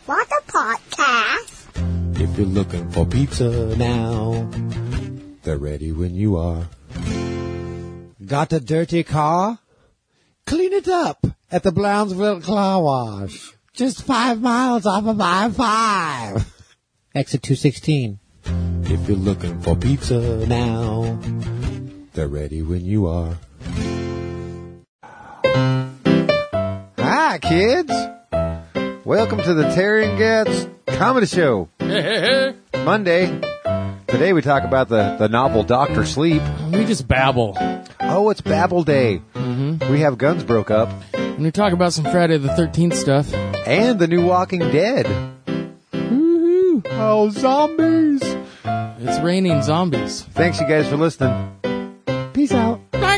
What a podcast. If you're looking for pizza now, they're ready when you are. Got a dirty car? Clean it up at the Brownsville Car Wash. Just 5 miles off of I-5. Exit 216. If you're looking for pizza now, they're ready when you are. Hi, kids. Welcome to the Terry and Gats Comedy Show. Monday. Today we talk about the novel Dr. Sleep. We just babble. Oh, it's Babble Day. Mm-hmm. We have Guns Broke Up. And we talk about some Friday the 13th stuff. And the new Walking Dead. Woohoo! Oh, zombies. It's raining zombies. Thanks, you guys, for listening. Peace out. Bye.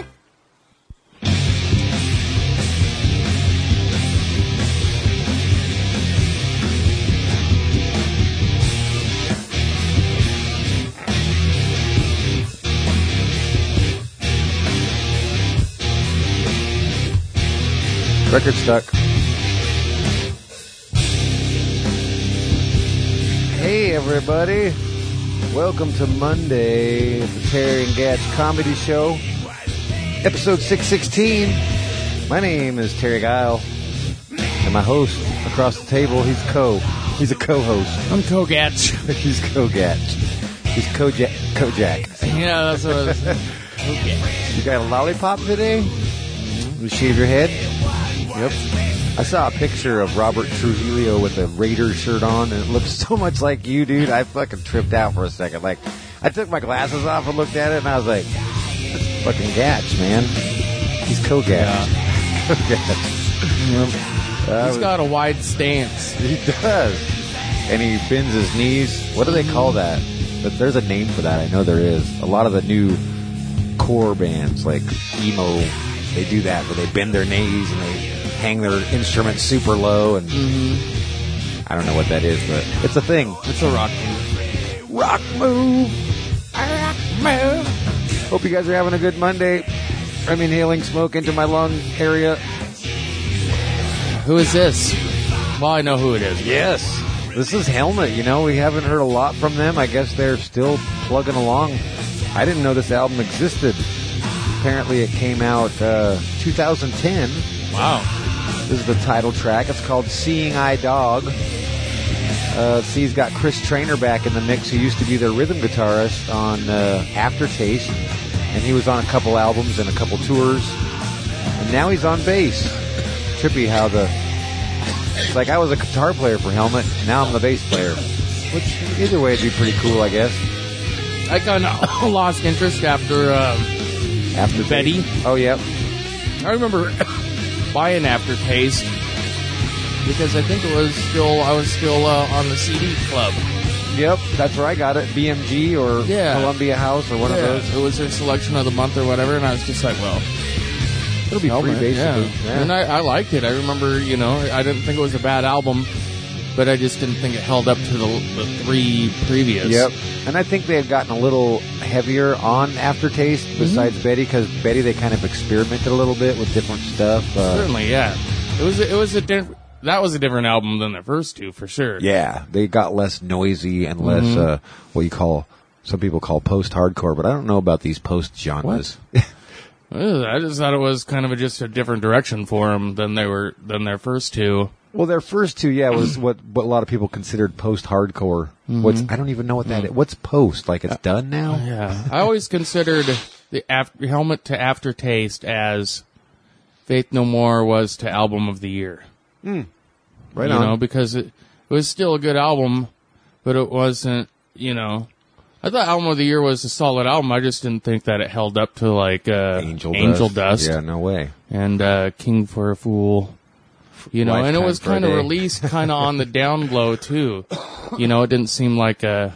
Record stuck. Hey, everybody. Welcome to Monday, the Terry and Gats Comedy Show, episode 616. My name is Terry Guile, and my host across the table, he's a co-host. I'm Kogatch. He's Kogatch. He's Kojak. Yeah, that's what I was saying. Kogatch. You got a lollipop today? You shave your head? Yep. I saw a picture of Robert Trujillo with a Raiders shirt on, and it looks so much like you, dude. I fucking tripped out for a second. Like, I took my glasses off and looked at it, and I was like, that's fucking Gatch, man. He's Kogatch. Yeah. Kogatch. He's got a wide stance. He does. And he bends his knees. What do they call that? But there's a name for that. I know there is. A lot of the new core bands, like emo, they do that, where they bend their knees and they hang their instruments super low, and I don't know what that is, but it's a thing. It's a rock move. Rock move. Rock move. Hope you guys are having a good Monday. I'm inhaling smoke into my lung area. Who is this? Well, I know who it is. Yes. This is Helmet. You know, we haven't heard a lot from them. I guess they're still plugging along. I didn't know this album existed. Apparently it came out 2010. Wow. This is the title track. It's called Seeing Eye Dog. He's got Chris Trainer back in the mix, who used to be their rhythm guitarist on Aftertaste. And he was on a couple albums and a couple tours. And now he's on bass. Trippy how it's like I was a guitar player for Helmet, now I'm the bass player. Which, either way, it'd be pretty cool, I guess. I kind of lost interest after Betty. Oh, yeah. I remember buying Aftertaste because I think I was still on the CD club. Yep, that's where I got it. BMG or Columbia House or one of those. It was their selection of the month or whatever, and I was just like, well, it'll be free, basically. Yeah. And I liked it. I remember, I didn't think it was a bad album, but I just didn't think it held up to the three previous. Yep. And I think they had gotten a little heavier on Aftertaste besides Betty, because Betty, they kind of experimented a little bit with different stuff. Certainly, yeah. That was a different album than the first two, for sure. Yeah. They got less noisy and less, some people call post-hardcore, but I don't know about these post-genres. I just thought it was kind of just a different direction for them than their first two. Well, their first two, was what a lot of people considered post-hardcore. I don't even know what that is. What's post? Like it's done now? Yeah. I always considered the Helmet to Aftertaste as Faith No More was to Album of the Year. Right on. Because it was still a good album, but it wasn't, I thought Album of the Year was a solid album. I just didn't think that it held up to like Angel Dust. Yeah, no way. And King for a Fool. And it was kind of released kind of on the down low too. It didn't seem like it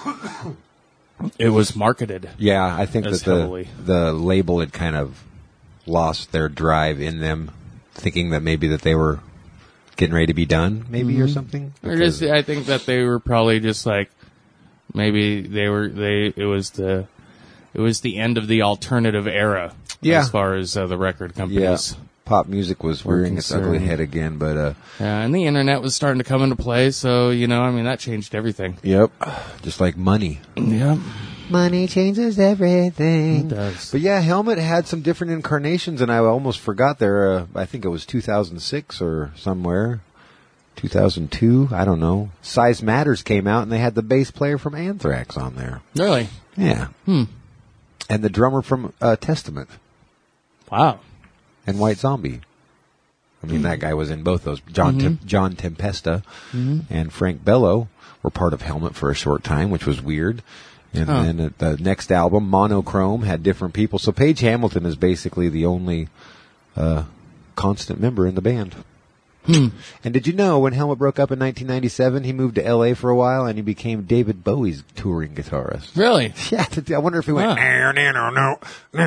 was marketed. Yeah, I think that heavily. The label had kind of lost their drive in them, thinking that maybe that they were getting ready to be done, maybe or something. I think that they were probably just like maybe it was the end of the alternative era as far as the record companies. pop music was rearing its ugly head again, but yeah, and the internet was starting to come into play, so that changed everything. Yep, just like money. Yep. Money changes everything. It does. But yeah, Helmet had some different incarnations, and I almost forgot there. I think it was 2006 or somewhere. 2002, I don't know. Size Matters came out, and they had the bass player from Anthrax on there. Really? Yeah. And the drummer from Testament. Wow. And White Zombie. I mean, that guy was in both those. John Tempesta and Frank Bello were part of Helmet for a short time, which was weird. And then the next album, Monochrome, had different people. So Page Hamilton is basically the only constant member in the band. And did you know when Helmet broke up in 1997, he moved to L.A. for a while and he became David Bowie's touring guitarist? Really? Yeah. I wonder if he went, Yeah.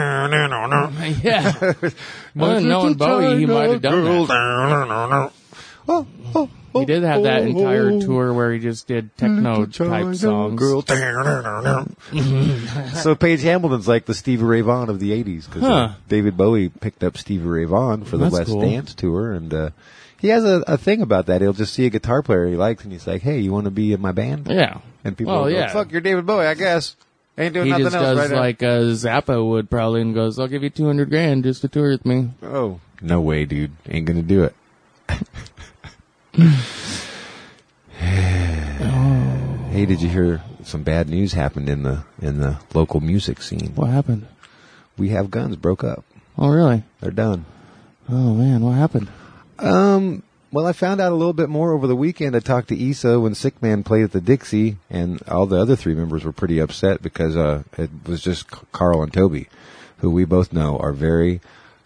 Well, knowing Bowie, he might have done that. He did have that entire tour where he just did techno-type songs. So Page Hamilton's like the Stevie Ray Vaughan of the 80s, because David Bowie picked up Stevie Ray Vaughan for the That's Let's cool. Dance tour, and he has a thing about that. He'll just see a guitar player he likes, and he's like, hey, you want to be in my band? Yeah. And people will go, fuck, you're David Bowie, I guess. Ain't doing He nothing just else does right now. like Zappa would probably and goes, I'll give you $200,000 just to tour with me. Oh, no way, dude. Ain't gonna do it. Hey, did you hear some bad news happened in the local music scene? What happened? We Have Guns broke up. Oh, really? They're done. Oh, man, what happened? Well, I found out a little bit more over the weekend. I talked to Issa when Sick Man played at the Dixie, and all the other three members were pretty upset because it was just Carl and Toby, who we both know are very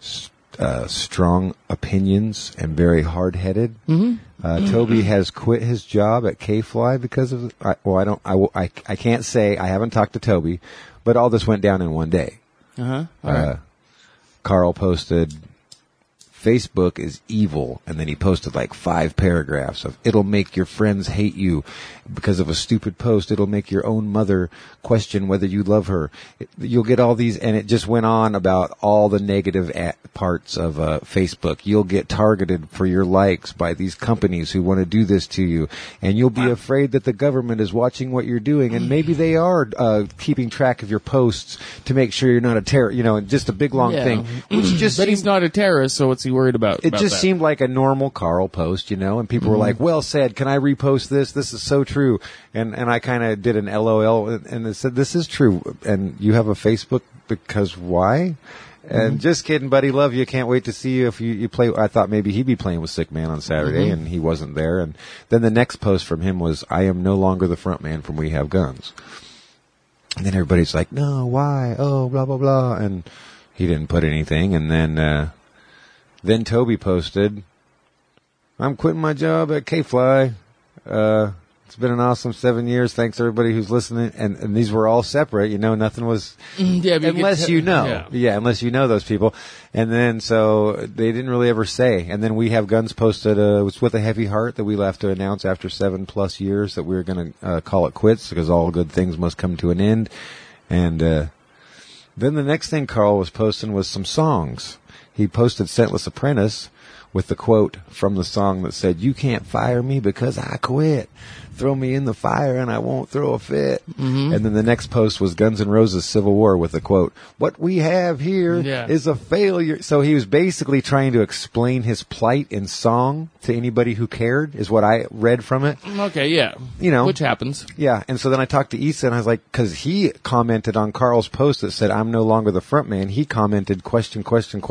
strong opinions and very hard-headed. Toby has quit his job at K-Fly because of I can't say, I haven't talked to Toby, but all this went down in one day. Right. Carl posted, Facebook is evil, and then he posted like 5 paragraphs of, it'll make your friends hate you because of a stupid post. It'll make your own mother question whether you love her. You'll get all these, and it just went on about all the negative parts of Facebook. You'll get targeted for your likes by these companies who want to do this to you, and you'll be afraid that the government is watching what you're doing, and maybe they are keeping track of your posts to make sure you're not a terrorist, just a big long thing. Which just but he's not a terrorist, so what's he worried about? It just that? seemed like a normal Carl post, and people were like, well said, can I repost this? This is so true. And I kind of did an LOL and it said, this is true. And you have a Facebook because why? And just kidding, buddy. Love you. Can't wait to see you if you play. I thought maybe he'd be playing with Sick Man on Saturday and he wasn't there. And then the next post from him was, I am no longer the front man from We Have Guns. And then everybody's like, no, why? Oh, blah, blah, blah. And he didn't put anything. And then Toby posted, I'm quitting my job at K-Fly. It's been an awesome 7 years. Thanks everybody who's listening. And these were all separate, nothing was, unless unless you know those people. And then so they didn't really ever say. And then We Have Guns posted, it's with a heavy heart that we left to announce after 7+ years that we were going to call it quits because all good things must come to an end. And then the next thing Carl was posting was some songs. He posted Scentless Apprentice with the quote from the song that said, you can't fire me because I quit. Throw me in the fire and I won't throw a fit. And then the next post was Guns N' Roses Civil War with the quote, what we have here is a failure. So he was basically trying to explain his plight in song to anybody who cared, is what I read from it. Okay, yeah. Which happens. Yeah, and so then I talked to Issa and I was like, because he commented on Carl's post that said, I'm no longer the front man. He commented, question,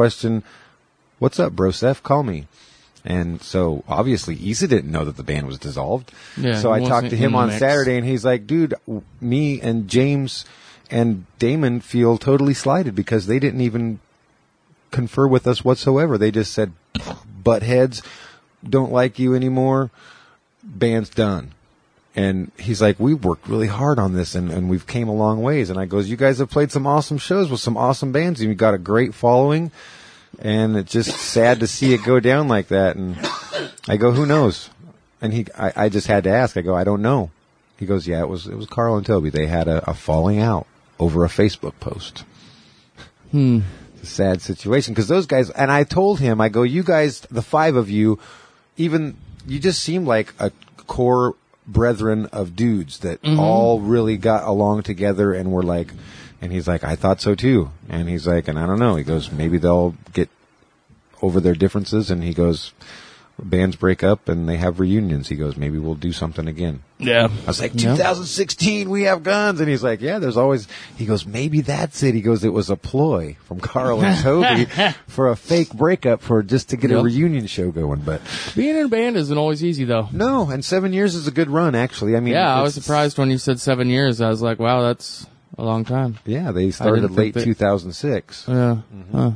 what's up, bro, Seth? Call me. And so obviously Issa didn't know that the band was dissolved. Yeah, so I talked to him on Saturday and he's like, dude, me and James and Damon feel totally slighted because they didn't even confer with us whatsoever. They just said, butt heads, don't like you anymore, band's done. And he's like, we worked really hard on this and we've came a long ways. And I goes, you guys have played some awesome shows with some awesome bands and you've got a great following. And it's just sad to see it go down like that. And I go, who knows? And I just had to ask. I go, I don't know. He goes, yeah, it was Carl and Toby. They had a falling out over a Facebook post. It's a sad situation because those guys, and I told him, I go, you guys, the 5 of you, even, you just seem like a core brethren of dudes that all really got along together and were like, and he's like, I thought so too. And he's like, and I don't know. He goes, maybe they'll get over their differences. And he goes, bands break up and they have reunions. He goes, maybe we'll do something again. Yeah. I was like, 2016, we have guns. And he's like, yeah, there's always, he goes, maybe that's it. He goes, it was a ploy from Carl and Toby for a fake breakup for just to get a reunion show going. But being in a band isn't always easy, though. no, and 7 years is a good run, actually. I mean, Yeah, I was surprised when you said 7 years. I was like, wow, that's a long time. Yeah, they started late 2006. Yeah. Huh.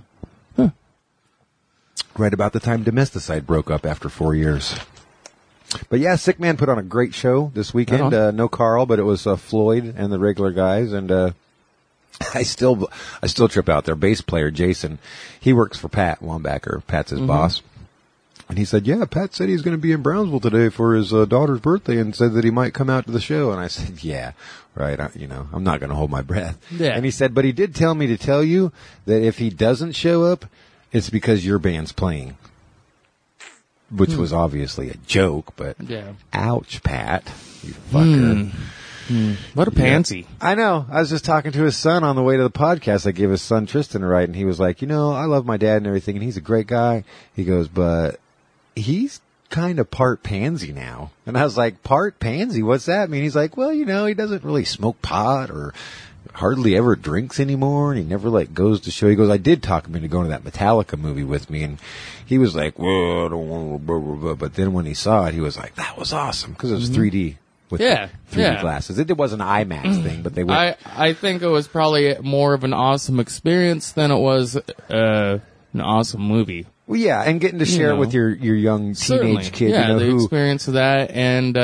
Right about the time Domesticide broke up after 4 years. But yeah, Sick Man put on a great show this weekend. No Carl, but it was Floyd and the regular guys. And I still trip out. Their bass player, Jason, he works for Pat Wambacher. Pat's his boss. And he said, yeah, Pat said he's going to be in Brownsville today for his daughter's birthday and said that he might come out to the show. And I said, yeah, right. I'm not going to hold my breath. Yeah. And he said, but he did tell me to tell you that if he doesn't show up, it's because your band's playing. Which was obviously a joke, but ouch, Pat, you fucker. What a pansy. I know. I was just talking to his son on the way to the podcast. I gave his son Tristan a ride, and he was like, I love my dad and everything, and he's a great guy. He goes, but he's kind of part pansy now. And I was like, part pansy? What's that mean? He's like, well, he doesn't really smoke pot or hardly ever drinks anymore, and he never goes to show. He goes, I did talk him into going to that Metallica movie with me, and he was like, well, I don't want to, but then when he saw it, he was like, that was awesome, because it was 3D with 3D glasses. It wasn't an IMAX thing, but they were. I think it was probably more of an awesome experience than it was an awesome movie. Well, yeah, and getting to share it with your young teenage kid. Yeah, the experience of that, and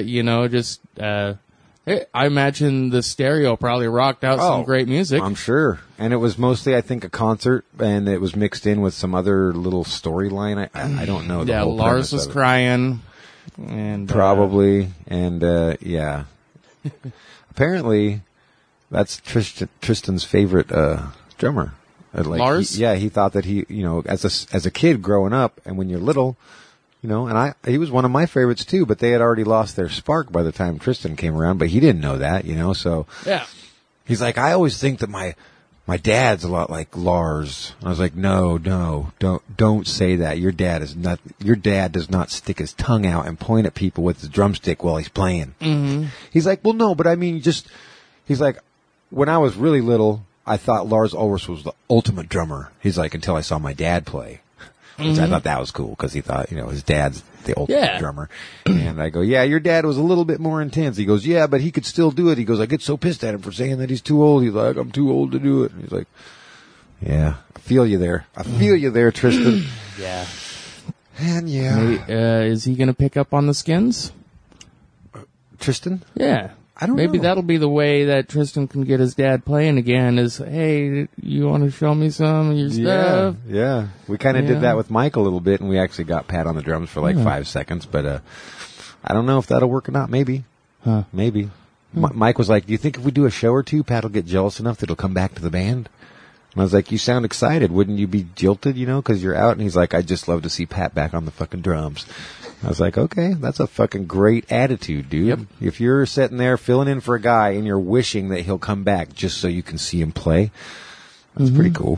I imagine the stereo probably rocked out some great music. I'm sure. And it was mostly, I think, a concert, and it was mixed in with some other little storyline. I don't know. The whole Lars was crying. And probably. Yeah. Apparently, that's Tristan's favorite drummer. Lars? He thought that he, as a kid growing up, and when you're little, and he was one of my favorites too, but they had already lost their spark by the time Tristan came around, but he didn't know that, so. Yeah. He's like, I always think that my dad's a lot like Lars. And I was like, no, don't say that. Your dad does not stick his tongue out and point at people with his drumstick while he's playing. Mm-hmm. He's like, well, no, but I mean, he's like, when I was really little, I thought Lars Ulrich was the ultimate drummer. He's like, until I saw my dad play. Which I thought that was cool because he thought, his dad's the ultimate drummer. And I go, yeah, your dad was a little bit more intense. He goes, yeah, but he could still do it. He goes, I get so pissed at him for saying that he's too old. He's like, I'm too old to do it. And he's like, yeah, I feel you there. Tristan. Yeah. And yeah. Maybe, is he going to pick up on the Skins? Tristan? Yeah. I don't know. Maybe that'll be the way that Tristan can get his dad playing again is, hey, you want to show me some of your stuff? Yeah. We kind of did that with Mike a little bit, and we actually got Pat on the drums for 5 seconds, but I don't know if that'll work or not. Maybe. Maybe. Mike was like, do you think if we do a show or two, Pat will get jealous enough that he'll come back to the band? And I was like, you sound excited. Wouldn't you be jilted, because you're out? And he's like, I'd just love to see Pat back on the fucking drums. I was like, okay, that's a fucking great attitude, dude. Yep. If you're sitting there filling in for a guy and you're wishing that he'll come back just so you can see him play, that's pretty cool.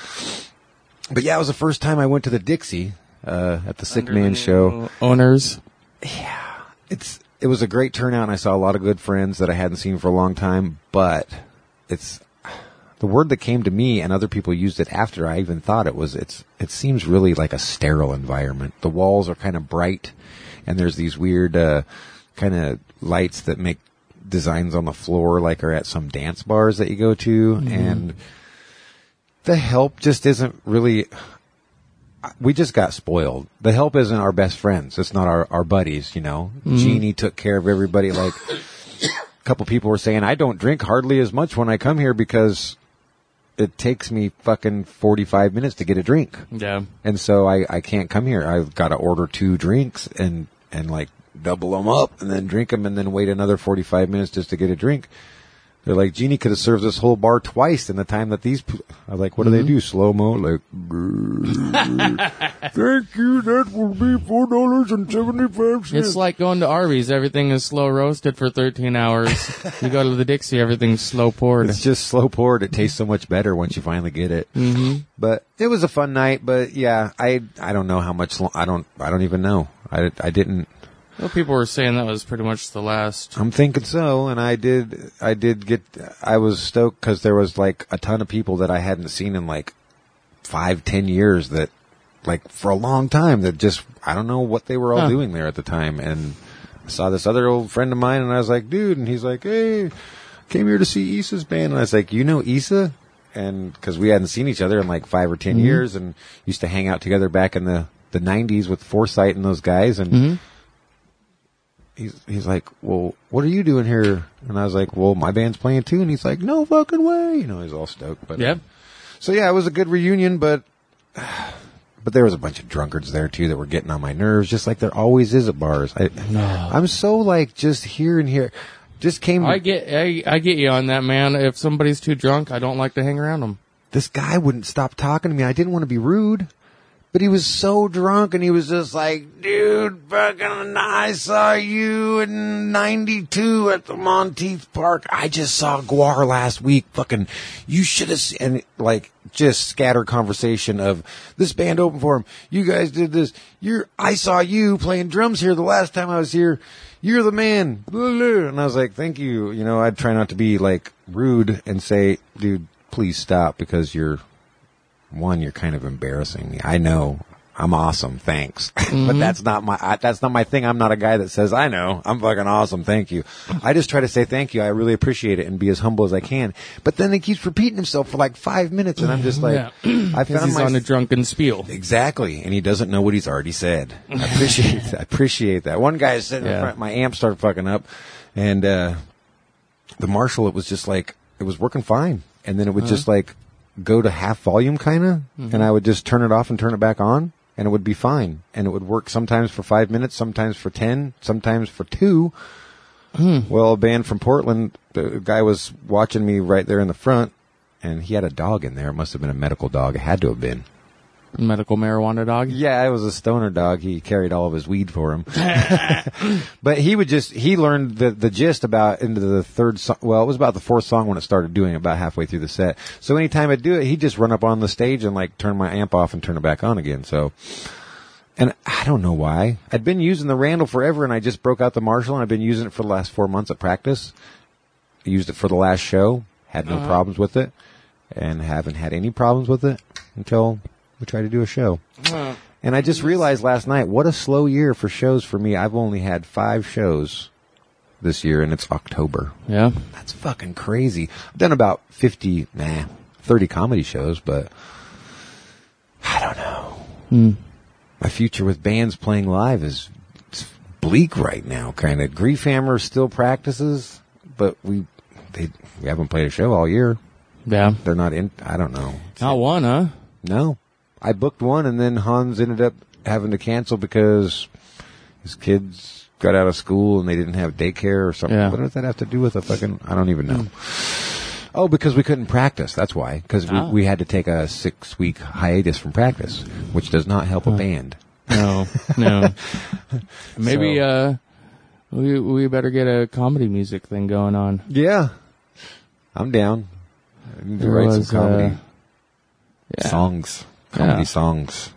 But yeah, it was the first time I went to the Dixie at the Sick Man show. Owners. Yeah. It was a great turnout, and I saw a lot of good friends that I hadn't seen for a long time, but the word that came to me, and other people used it after I even thought it seems really like a sterile environment. The walls are kind of bright, and there's these weird kind of lights that make designs on the floor like are at some dance bars that you go to, and the Help just isn't really. We just got spoiled. The Help isn't our best friends. It's not our buddies, Jeannie took care of everybody. Like, a couple people were saying, I don't drink hardly as much when I come here because it takes me fucking 45 minutes to get a drink. Yeah. And so I can't come here. I've got to order 2 drinks and double them up and then drink them and then wait another 45 minutes just to get a drink. They're like, Jeannie could have served this whole bar twice in the time that these... I was like, what do they do? Slow-mo? Like, thank you, that will be $4.75. It's like going to Arby's. Everything is slow roasted for 13 hours. You go to the Dixie, everything's slow poured. It's just slow poured. It tastes so much better once you finally get it. Mm-hmm. But it was a fun night. But yeah, I don't know how much. I don't even know. I didn't. Well, people were saying that was pretty much the last. I'm thinking so, and I was stoked because there was like a ton of people that I hadn't seen in like 5-10 years that, like, for a long time that just, I don't know what they were all doing there at the time. And I saw this other old friend of mine and I was like, dude, and he's like, hey, came here to see Issa's band. And I was like, you know Issa? And cause we hadn't seen each other in like 5 or 10 years and used to hang out together back in the 90s with Foresight and those guys. And he's like, well, what are you doing here? And I was like, well, my band's playing too. And he's like, no fucking way. You know, he's all stoked. But Yeah. So yeah, it was a good reunion, but there was a bunch of drunkards there too that were getting on my nerves, just like there always is at bars. I'm so like just here and here. Just came. I get you on that, man. If somebody's too drunk, I don't like to hang around them. This guy wouldn't stop talking to me. I didn't want to be rude, but he was so drunk and he was just like, dude, fucking, I saw you in 92 at the Monteith Park. I just saw Guar last week. Fucking, you should have seen, and like, just scattered conversation of this band opened for him. You guys did this. I saw you playing drums here the last time I was here. You're the man. And I was like, thank you. You know, I'd try not to be like rude and say, dude, please stop because you're kind of embarrassing me. I know I'm awesome. Thanks. But that's not my thing. I'm not a guy that says, I know I'm fucking awesome. Thank you. I just try to say thank you. I really appreciate it and be as humble as I can. But then he keeps repeating himself for like 5 minutes and I'm just like, I found he's on a drunken spiel. Exactly. And he doesn't know what he's already said. I appreciate that. One guy sitting in front, my amp started fucking up and, the Marshall, it was just like, it was working fine. And then it would just like go to half volume kind of, and I would just turn it off and turn it back on, and it would be fine. And it would work sometimes for 5 minutes, sometimes for 10, sometimes for 2. Well, a band from Portland, the guy was watching me right there in the front, and he had a dog in there. It must have been a medical dog. It had to have been. Medical marijuana dog? Yeah, it was a stoner dog. He carried all of his weed for him. But he learned the gist about into the third song. Well, it was about the fourth song when it started doing about halfway through the set. So anytime I'd do it, he'd just run up on the stage and like turn my amp off and turn it back on again. So, and I don't know why. I'd been using the Randall forever and I just broke out the Marshall and I've been using it for the last 4 months at practice. I used it for the last show. Had no problems with it and haven't had any problems with it until we tried to do a show. And I just realized last night, what a slow year for shows for me. I've only had 5 shows this year, and it's October. Yeah. That's fucking crazy. I've done about 30 comedy shows, but I don't know. My future with bands playing live is bleak right now, kind of. Grief Hammer still practices, but we haven't played a show all year. Yeah. They're not in, I don't know. Not one, huh? No. I booked one, and then Hans ended up having to cancel because his kids got out of school and they didn't have daycare or something. Yeah. What does that have to do with a fucking... I don't even know. Oh, because we couldn't practice. That's why. Because we had to take a 6-week hiatus from practice, which does not help a band. No. Maybe we better get a comedy music thing going on. Yeah. I'm down. I need to write some comedy songs. Comedy songs.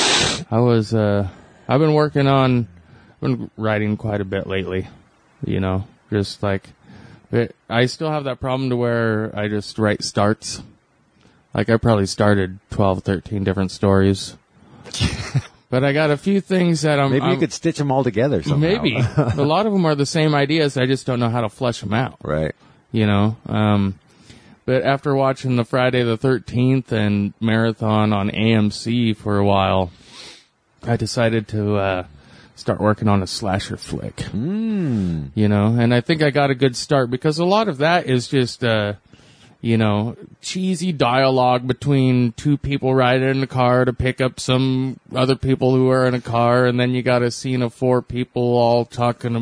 I've been writing quite a bit lately, you know, just like, I still have that problem to where I just write starts. Like I probably started 12, 13 different stories, but I got a few things that Maybe you could stitch them all together somehow. Maybe. A lot of them are the same ideas. I just don't know how to flesh them out. Right. You know, but after watching the Friday the 13th and marathon on AMC for a while, I decided to start working on a slasher flick. You know, and I think I got a good start because a lot of that is just, you know, cheesy dialogue between 2 people riding in a car to pick up some other people who are in a car, and then you got a scene of 4 people all talking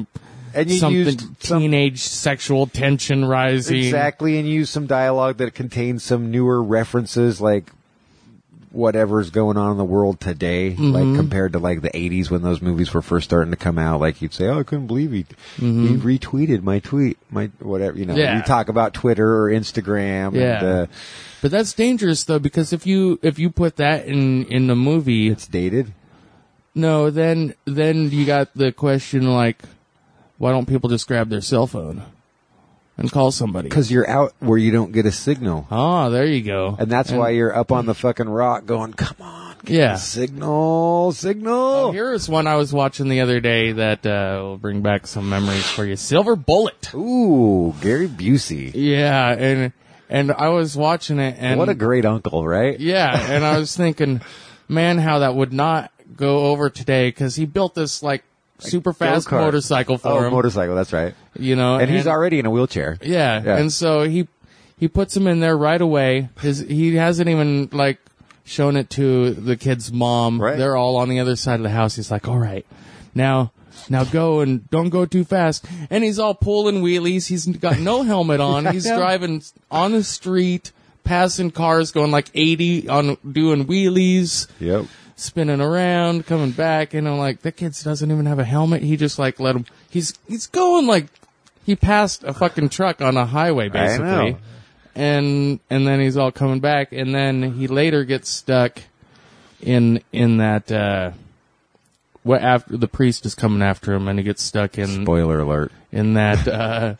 And you something used some- teenage sexual tension rising. Exactly, and use some dialogue that contains some newer references, like whatever's going on in the world today, like compared to like the 80s when those movies were first starting to come out. Like you'd say, "Oh, I couldn't believe he retweeted my tweet, my whatever." You know, Yeah. you talk about Twitter or Instagram. Yeah. And, But that's dangerous though, because if you put that in the movie, it's dated. no, then you got the question like, why don't people just grab their cell phone and call somebody? Because you're out where you don't get a signal. Oh, there you go. And that's why you're up on the fucking rock going, come on, get Yeah. a signal. Oh, here's one I was watching the other day that will bring back some memories for you. Silver Bullet. Ooh, Gary Busey. Yeah, and I was watching it, and What a great uncle, right? yeah, and I was thinking, man, how that would not go over today, because he built this like super fast Go-kart. motorcycle for him. Motorcycle, that's right. You know, And he's already in a wheelchair. yeah, Yeah. and so he puts him in there right away. He hasn't even like shown it to the kid's mom. Right. They're all on the other side of the house. He's like, all right, now go and don't go too fast. And he's all pulling wheelies. He's got no helmet on. He's driving on the street, passing cars going like 80 on doing wheelies, Yep. spinning around, coming back. And I'm like, that kid doesn't even have a helmet. He just like let him, he's going like, he passed a fucking truck on a highway basically. know. And then he's all coming back. And then he later gets stuck in that, what after the priest is coming after him, and he gets stuck in Spoiler alert. that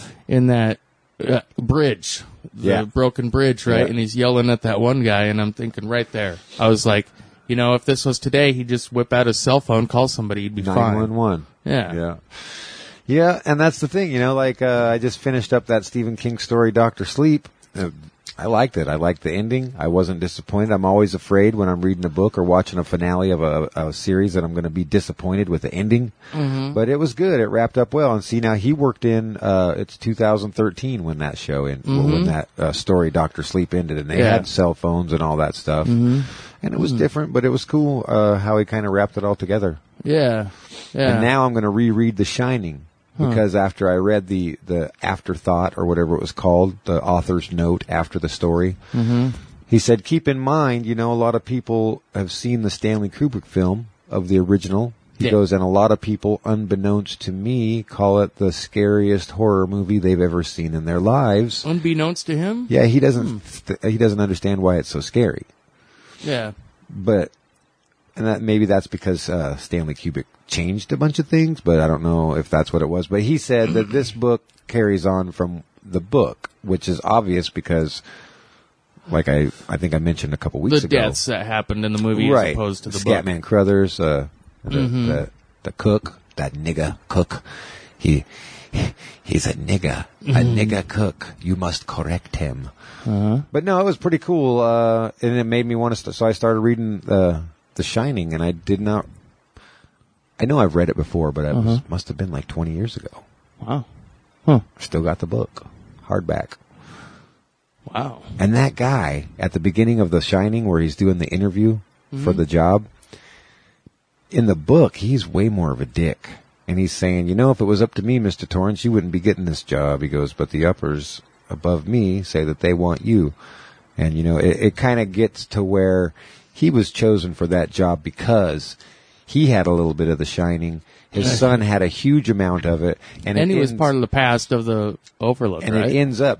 bridge, the Yeah. broken bridge, right? Yeah. And he's yelling at that one guy, and I'm thinking right there, I was like, you know, if this was today, he'd just whip out his cell phone, call somebody, he'd be fine. 911. Yeah. Yeah. Yeah, and that's the thing, you know, like, I just finished up that Stephen King story, Dr. Sleep. I liked it. I liked the ending. I wasn't disappointed. I'm always afraid when I'm reading a book or watching a finale of a series that I'm going to be disappointed with the ending. Mm-hmm. But it was good. It wrapped up well. And see, now he worked in, it's 2013 when that show when that story, Dr. Sleep, ended. And they had cell phones and all that stuff. Mm-hmm. And it was different, but it was cool how he kind of wrapped it all together. Yeah. Yeah. And now I'm going to reread The Shining. Because after I read the afterthought or whatever it was called, the author's note after the story, he said, keep in mind, you know, a lot of people have seen the Stanley Kubrick film of the original. He goes, and a lot of people, unbeknownst to me, call it the scariest horror movie they've ever seen in their lives. Unbeknownst to him? Yeah, he doesn't understand why it's so scary. Yeah. But, and that maybe that's because Stanley Kubrick changed a bunch of things, but I don't know if that's what it was. But he said that this book carries on from the book, which is obvious because, like I think I mentioned a couple weeks The ago, deaths that happened in the movie right? as opposed to the book. Scatman Crothers, the cook, that nigga cook, he's a nigga, a nigga cook. You must correct him. But no, it was pretty cool, and it made me want to. So I started reading The Shining, and I did not. I know I've read it before, but it must have been like 20 years ago. Wow. Still got the book, hardback. Wow. And that guy at the beginning of The Shining, where he's doing the interview for the job, in the book, he's way more of a dick. And he's saying, you know, if it was up to me, Mr. Torrance, you wouldn't be getting this job. He goes, but the uppers above me say that they want you. And, you know, it kind of gets to where he was chosen for that job because he had a little bit of The Shining. His son had a huge amount of it. And he was part of the past of the Overlook, and right? it ends up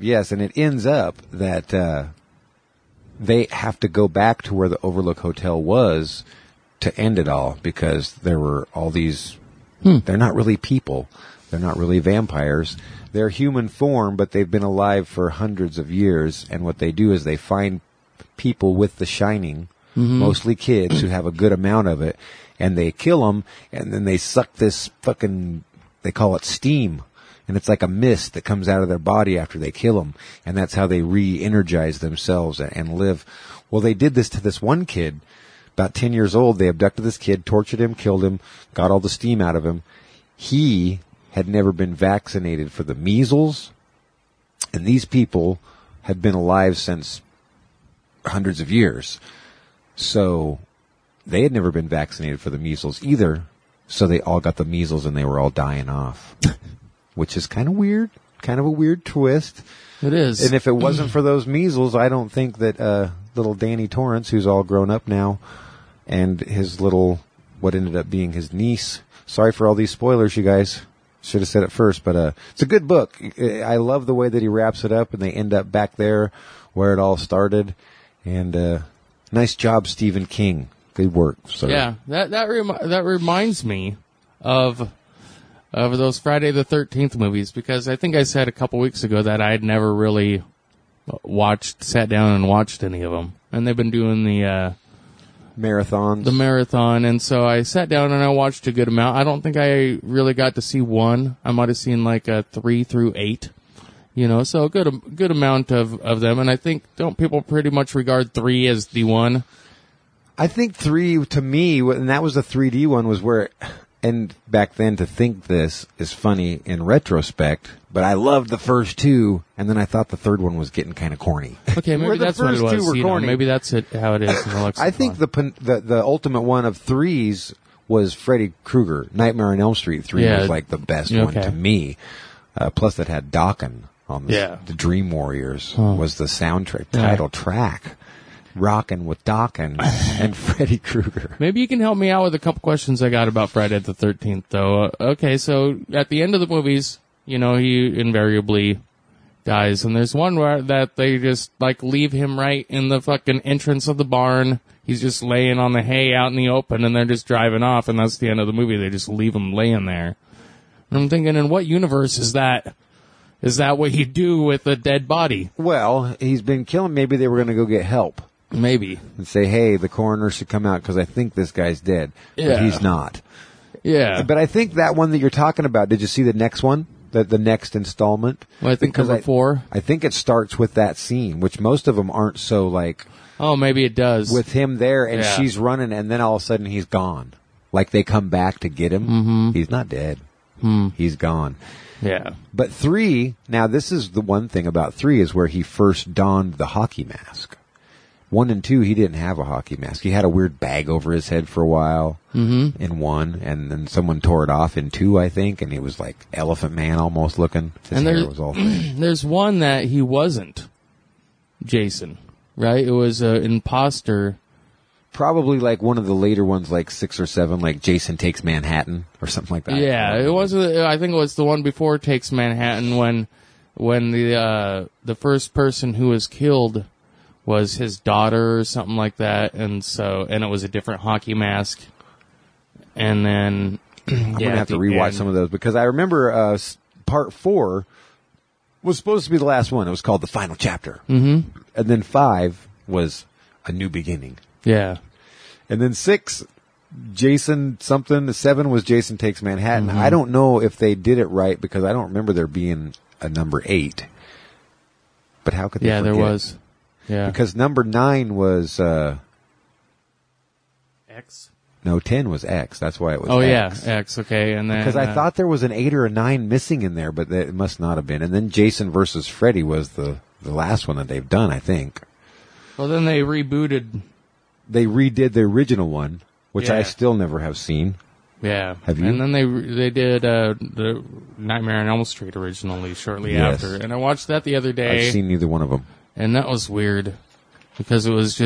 that they have to go back to where the Overlook Hotel was to end it all because there were all these, they're not really people. They're not really vampires. They're human form, but they've been alive for hundreds of years. And what they do is they find people with The Shining, mostly kids who have a good amount of it, and they kill them, and then they suck this fucking, they call it steam. And it's like a mist that comes out of their body after they kill them. And that's how they re-energize themselves and live. Well, they did this to this one kid, about 10 years old. They abducted this kid, tortured him, killed him, got all the steam out of him. He had never been vaccinated for the measles. And these people had been alive since hundreds of years. So they had never been vaccinated for the measles either. So they all got the measles and they were all dying off, which is kind of weird, kind of a weird twist. It is. And if it wasn't for those measles, I don't think that little Danny Torrance, who's all grown up now, and his little, what ended up being his niece. Sorry for all these spoilers, you guys. Should have said it first, but it's a good book. I love the way that he wraps it up, and they end up back there where it all started. And nice job, Stephen King. Good work, sir. Yeah, that reminds me of those Friday the 13th movies, because I think I said a couple weeks ago that I had never really sat down and watched any of them, and they've been doing the marathon, and so I sat down and I watched a good amount. I don't think I really got to see one. I might have seen like a 3 through 8, so a good amount of them. And I think, don't people pretty much regard 3 as the one? I think 3 to me, and that was the 3D one, was where. And back then, to think this is funny in retrospect, but I loved the first 2, and then I thought the third one was getting kind of corny. Okay, maybe that's what it was. The first 2 were corny. Maybe that's how it is in the lexicon. I think the ultimate one of 3s was Freddy Krueger. Nightmare on Elm Street 3 was like the best one to me. Plus, it had Dokken on the Dream Warriors was the soundtrack title track. Rockin' with Dokken and Freddy Krueger. Maybe you can help me out with a couple questions I got about Friday the 13th, though. Okay, so at the end of the movies, he invariably dies, and there's one where that they just leave him right in the fucking entrance of the barn. He's just laying on the hay out in the open, and they're just driving off, and that's the end of the movie. They just leave him laying there. And I'm thinking, in what universe is that? Is that what you do with a dead body? Well, he's been killing. Maybe they were going to go get help. Maybe. And say, hey, the coroner should come out because I think this guy's dead. Yeah. But he's not. Yeah. But I think that one that you're talking about, did you see the next one? The next installment? Well, I think number 4. I think it starts with that scene, which most of them aren't so Oh, maybe it does. With him there and she's running and then all of a sudden he's gone. Like they come back to get him. Mm-hmm. He's not dead. He's gone. Yeah. But 3, now this is the one thing about 3 is where he first donned the hockey mask. 1 and 2, he didn't have a hockey mask. He had a weird bag over his head for a while in 1, and then someone tore it off in 2, I think, and he was like Elephant Man almost looking. His hair was all fake. There's one that he wasn't Jason, right? It was an imposter. Probably like one of the later ones, like 6 or 7, like Jason Takes Manhattan or something like that. Yeah, it was. I think it was the one before Takes Manhattan when the first person who was killed was his daughter or something like that, and it was a different hockey mask. And then I'm gonna have to rewatch some of those because I remember part 4 was supposed to be the last one. It was called The Final Chapter, and then 5 was A New Beginning. Yeah, and then 6, Jason something. 7 was Jason Takes Manhattan. I don't know if they did it right because I don't remember there being a number 8. But how could they forget? There was. Yeah. Because number 9 was X. No, 10 was X. That's why it was. Oh X. yeah, X. Okay, and then because I thought there was an 8 or a 9 missing in there, but it must not have been. And then Jason versus Freddy was the last one that they've done, I think. Well, then they rebooted. They redid the original one, which I still never have seen. Yeah. Have you? And then they did the Nightmare on Elm Street originally shortly after, and I watched that the other day. I've seen neither one of them. And that was weird because it was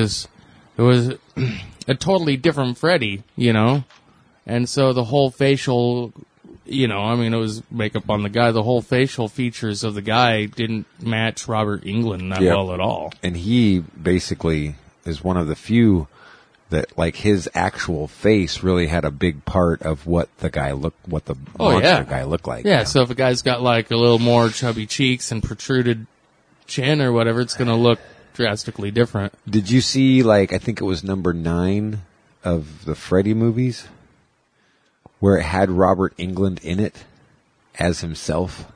a totally different Freddy, and so the whole facial, it was makeup on the guy. The whole facial features of the guy didn't match Robert Englund that well at all. And he basically is one of the few that, his actual face really had a big part of what the monster guy looked like. Yeah, so if a guy's got a little more chubby cheeks and protruded chin or whatever, it's going to look drastically different. Did you see, I think it was number 9 of the Freddy movies, where it had Robert Englund in it as himself?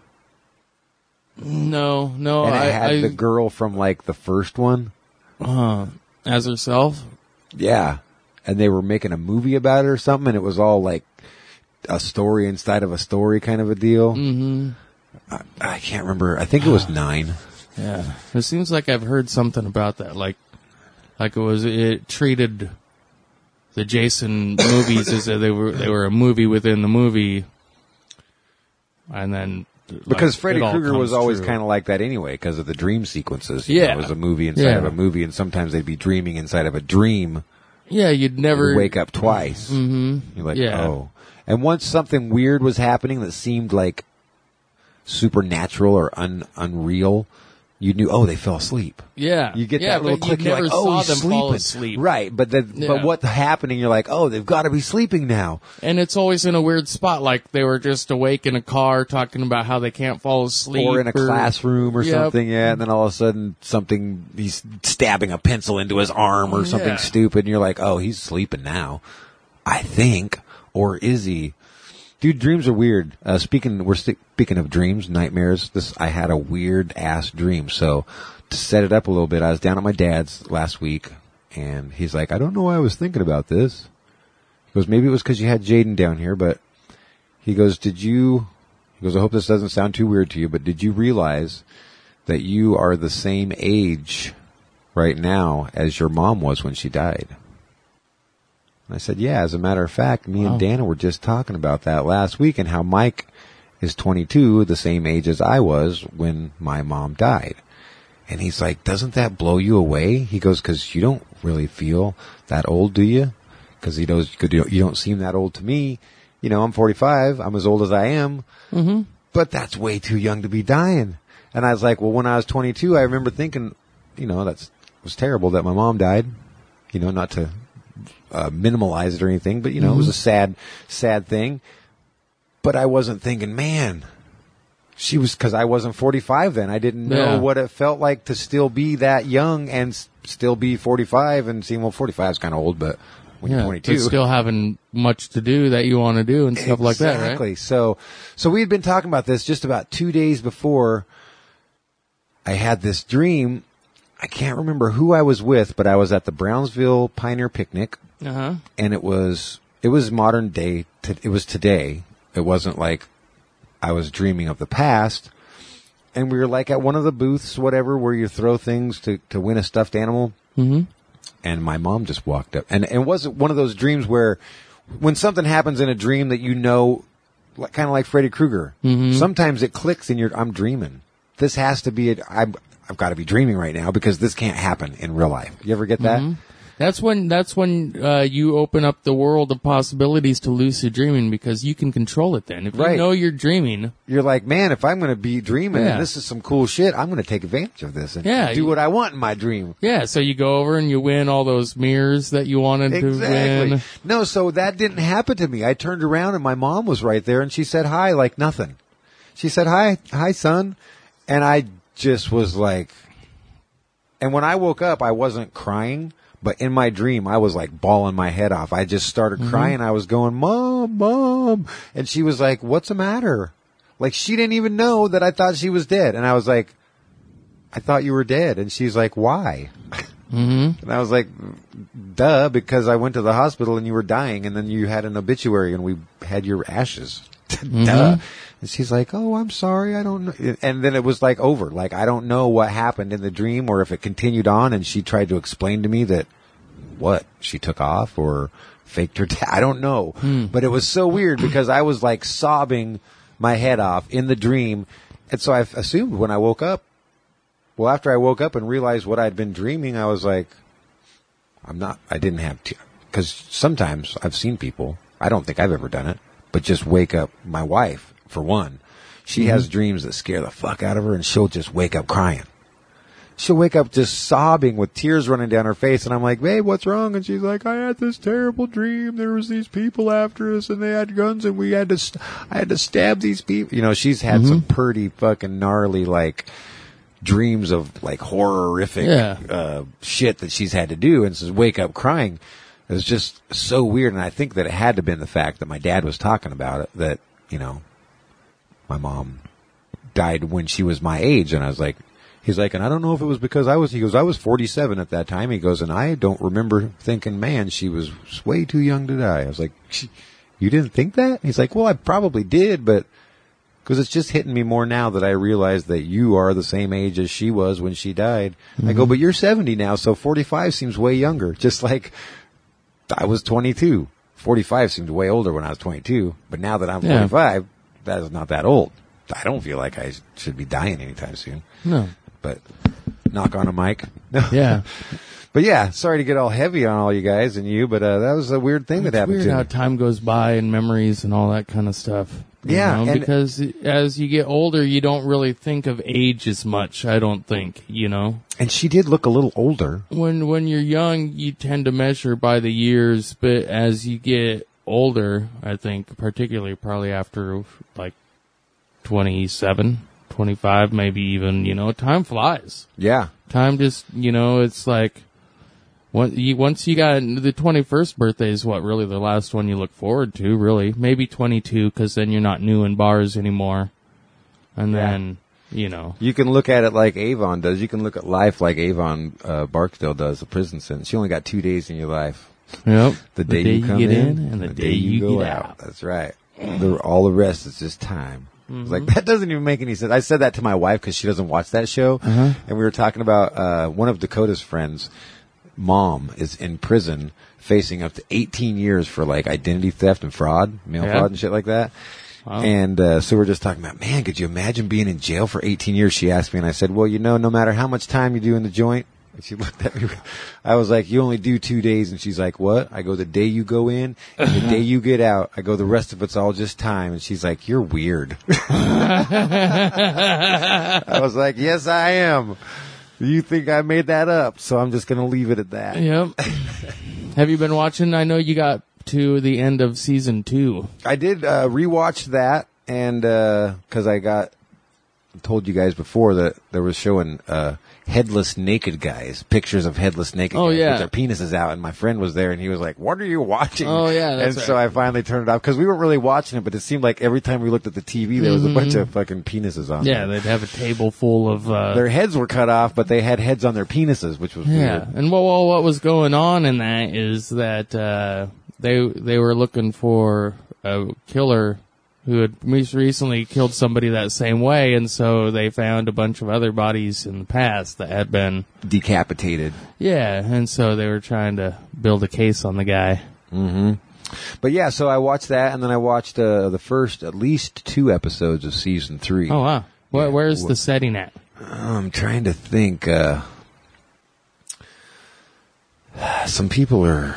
No. And it had the girl from, the first one. As herself? Yeah. And they were making a movie about it or something, and it was all, a story inside of a story kind of a deal. Mm-hmm. I can't remember. I think it was 9. Yeah, it seems like I've heard something about that. It treated the Jason movies is that they were a movie within the movie, and then because Freddy it all Krueger was comes always true. kind of like that anyway, because of the dream sequences. Yeah. It was a movie inside Yeah. of a movie, and sometimes they'd be dreaming inside of a dream. Yeah, you'd never Wake up twice. Mm-hmm. You're like, Yeah. oh. And once something weird was happening that seemed like supernatural or unreal, you knew, oh, they fell asleep. Yeah, You get yeah, that little but click, you you're never like, oh, saw he's them sleeping. fall asleep, Right, but Yeah. what's happening, you're like, oh, they've got to be sleeping now. And it's always in a weird spot, like they were just awake in a car talking about how they can't fall asleep. Or in a classroom or Yep. something, yeah, and then all of a sudden he's stabbing a pencil into his arm or something Yeah. stupid, and you're like, oh, he's sleeping now, I think. Or is he? Dude, dreams are weird. Speaking of dreams, nightmares, I had a weird ass dream. So to set it up a little bit, I was down at my dad's last week, and he's like, I don't know why I was thinking about this. He goes, maybe it was because you had Jaden down here, but he goes, I hope this doesn't sound too weird to you, but did you realize that you are the same age right now as your mom was when she died? And I said, yeah, as a matter of fact, me and Dana were just talking about that last week, and how Mike is 22, the same age as I was when my mom died. And he's like, doesn't that blow you away? He goes, because you don't really feel that old, do you? Because he knows you don't seem that old to me. You know, I'm 45. I'm as old as I am. Mm-hmm. But that's way too young to be dying. And I was like, well, when I was 22, I remember thinking, you know, it was terrible that my mom died. You know, not to minimalize it or anything, but, you know, it was a sad, sad thing. But I wasn't thinking, man, she was, because I wasn't 45 then. I didn't know what it felt like to still be that young and still be 45 and seem, well, 45 is kind of old, but when you're 22. But still having much to do that you want to do and stuff like that, right? Exactly. So we had been talking about this just about 2 days before I had this dream. I can't remember who I was with, but I was at the Brownsville Pioneer Picnic. Uh-huh. And it was modern day. It was today. It wasn't like I was dreaming of the past. And we were like at one of the booths, whatever, where you throw things to win a stuffed animal. Mm-hmm. And my mom just walked up. And it wasn't one of those dreams where when something happens in a dream that you know, kind of like Freddy Krueger, sometimes it clicks and I'm dreaming. This has to be I've got to be dreaming right now because this can't happen in real life. You ever get that? Mm-hmm. That's when you open up the world of possibilities to lucid dreaming, because you can control it then. If you know you're dreaming, you're like, man, if I'm going to be dreaming Yeah. and this is some cool shit, I'm going to take advantage of this and Yeah, do what I want in my dream. yeah, so you go over and you win all those mirrors that you wanted to win. No, so that didn't happen to me. I turned around and my mom was right there and she said hi like nothing. She said, hi, son. And I just was like, and when I woke up, I wasn't crying. But in my dream, I was like bawling my head off. I just started crying. I was going, Mom, Mom. And she was like, what's the matter? Like, she didn't even know that I thought she was dead. And I was like, I thought you were dead. And she's like, why? Mm-hmm. And I was like, duh, because I went to the hospital and you were dying. And then you had an obituary and we had your ashes. Duh. And she's like, oh, I'm sorry. I don't know. And then it was like over. Like, I don't know what happened in the dream or if it continued on. And she tried to explain to me that she took off or faked her death. I don't know. But it was so weird because I was like sobbing my head off in the dream. And so I assumed when I woke up, well, after I woke up and realized what I'd been dreaming, I was like, I didn't have to, because sometimes I've seen people, I don't think I've ever done it, but just wake up. My wife, for one, she has dreams that scare the fuck out of her and she'll just wake up crying. She'll wake up just sobbing with tears running down her face. And I'm like, babe, what's wrong? And she's like, I had this terrible dream. There was these people after us and they had guns and I had to stab these people. You know, she's had some pretty fucking gnarly, like, dreams of like horrific shit that she's had to do, and says wake up crying. It was just so weird. And I think that it had to have been the fact that my dad was talking about it, that, you know, my mom died when she was my age. And I was like, he's like, and I don't know if it was because I was 47 at that time. He goes, and I don't remember thinking, man, she was way too young to die. I was like, you didn't think that? He's like, well, I probably did, but because it's just hitting me more now that I realize that you are the same age as she was when she died. I go, but you're 70 now, so 45 seems way younger. Just like I was 22. 45 seemed way older when I was 22, but now that I'm 45, that is not that old. I don't feel like I should be dying anytime soon. No. But knock on a mic. Yeah. But yeah, sorry to get all heavy on all you guys and you, but that was a weird thing that happened weird to me. how time goes by and memories and all that kind of stuff. Yeah, and because as you get older, you don't really think of age as much, I don't think, And she did look a little older. When you're young, you tend to measure by the years, but as you get older, I think, particularly probably after like 27, 25, maybe even, time flies. Yeah. Time just, it's like, once you got the 21st birthday is what really the last one you look forward to, really. Maybe 22, because then you're not new in bars anymore. And then, You can look at it like Avon does. You can look at life like Avon Barksdale does, the prison sentence. She only got 2 days in your life. Yep. The day you come get in and the day you go get out. That's right. All the rest is just time. It's like, that doesn't even make any sense. I said that to my wife because she doesn't watch that show. And we were talking about one of Dakota's friends' mom is in prison facing up to 18 years for like identity theft and fraud, mail fraud and shit like that. Wow. And so we're just talking about, man, could you imagine being in jail for 18 years? She asked me, and I said, well, no matter how much time you do in the joint. And she looked at me. I was like, you only do 2 days. And she's like, what? I go, the day you go in and the day you get out. I go, the rest of it's all just time. And she's like, you're weird. I was like, yes, I am. You think I made that up? So I'm just going to leave it at that. Yep. Have you been watching? I know you got to the end of season 2. I did rewatch that, and because I told you guys before that there was showing headless naked guys, pictures of headless naked guys with their penises out, and my friend was there, and he was like, what are you watching? Oh, yeah, that's And so I finally turned it off, because we weren't really watching it, but it seemed like every time we looked at the TV, there was a bunch of fucking penises on Yeah, there. they'd have a table full of... Their heads were cut off, but they had heads on their penises, which was weird. And what was going on in that is that they were looking for a killer who had most recently killed somebody that same way, and so they found a bunch of other bodies in the past that had been Decapitated. Yeah, and so they were trying to build a case on the guy. But yeah, so I watched that, and then I watched the first at least 2 episodes of season 3. Oh, wow. Where's the setting at? I'm trying to think. Some people are...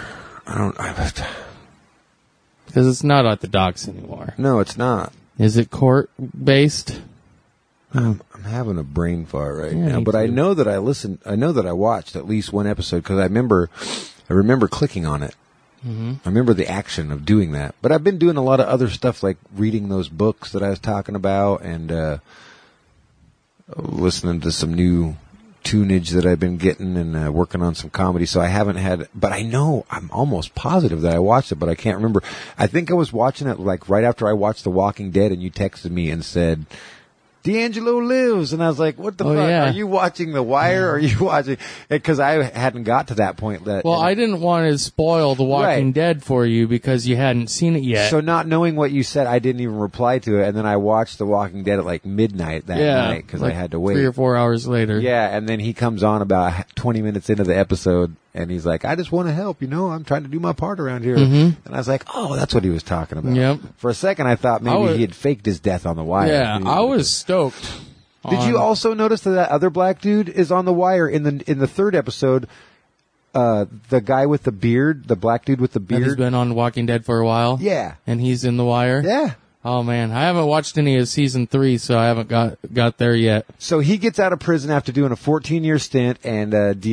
Because it's not at the docks anymore. No, it's not. Is it court-based? I'm having a brain fart right Yeah, now, me but I too. know that I watched at least one episode, because I remember clicking on it. I remember the action of doing that. But I've been doing a lot of other stuff, like reading those books that I was talking about, and listening to some new tunage that I've been getting, and working on some comedy. So I haven't had, but I know, I'm almost positive that I watched it, but I can't remember. I think I was watching it like right after I watched The Walking Dead, and you texted me and said, D'Angelo lives. And I was like, what the fuck? Yeah. Are you watching The Wire? Or are you watching? Because I hadn't got to that point. Well, I didn't want to spoil The Walking Dead for you because you hadn't seen it yet. So not knowing what you said, I didn't even reply to it. And then I watched The Walking Dead at like midnight that night, because I had to wait. 3 or 4 hours later. Yeah, and then he comes on about 20 minutes into the episode, and he's like, I just want to help, I'm trying to do my part around here. And I was like, oh, that's what he was talking about. Yep. For a second, I thought maybe he had faked his death on The Wire. Yeah, I was stoked. Did you also notice that other black dude is on The Wire in the third episode? The guy with the beard, the black dude with the beard. He's been on Walking Dead for a while. Yeah. And he's in The Wire. Yeah. Oh man, I haven't watched any of season 3, so I haven't got there yet. So he gets out of prison after doing a 14-year stint, and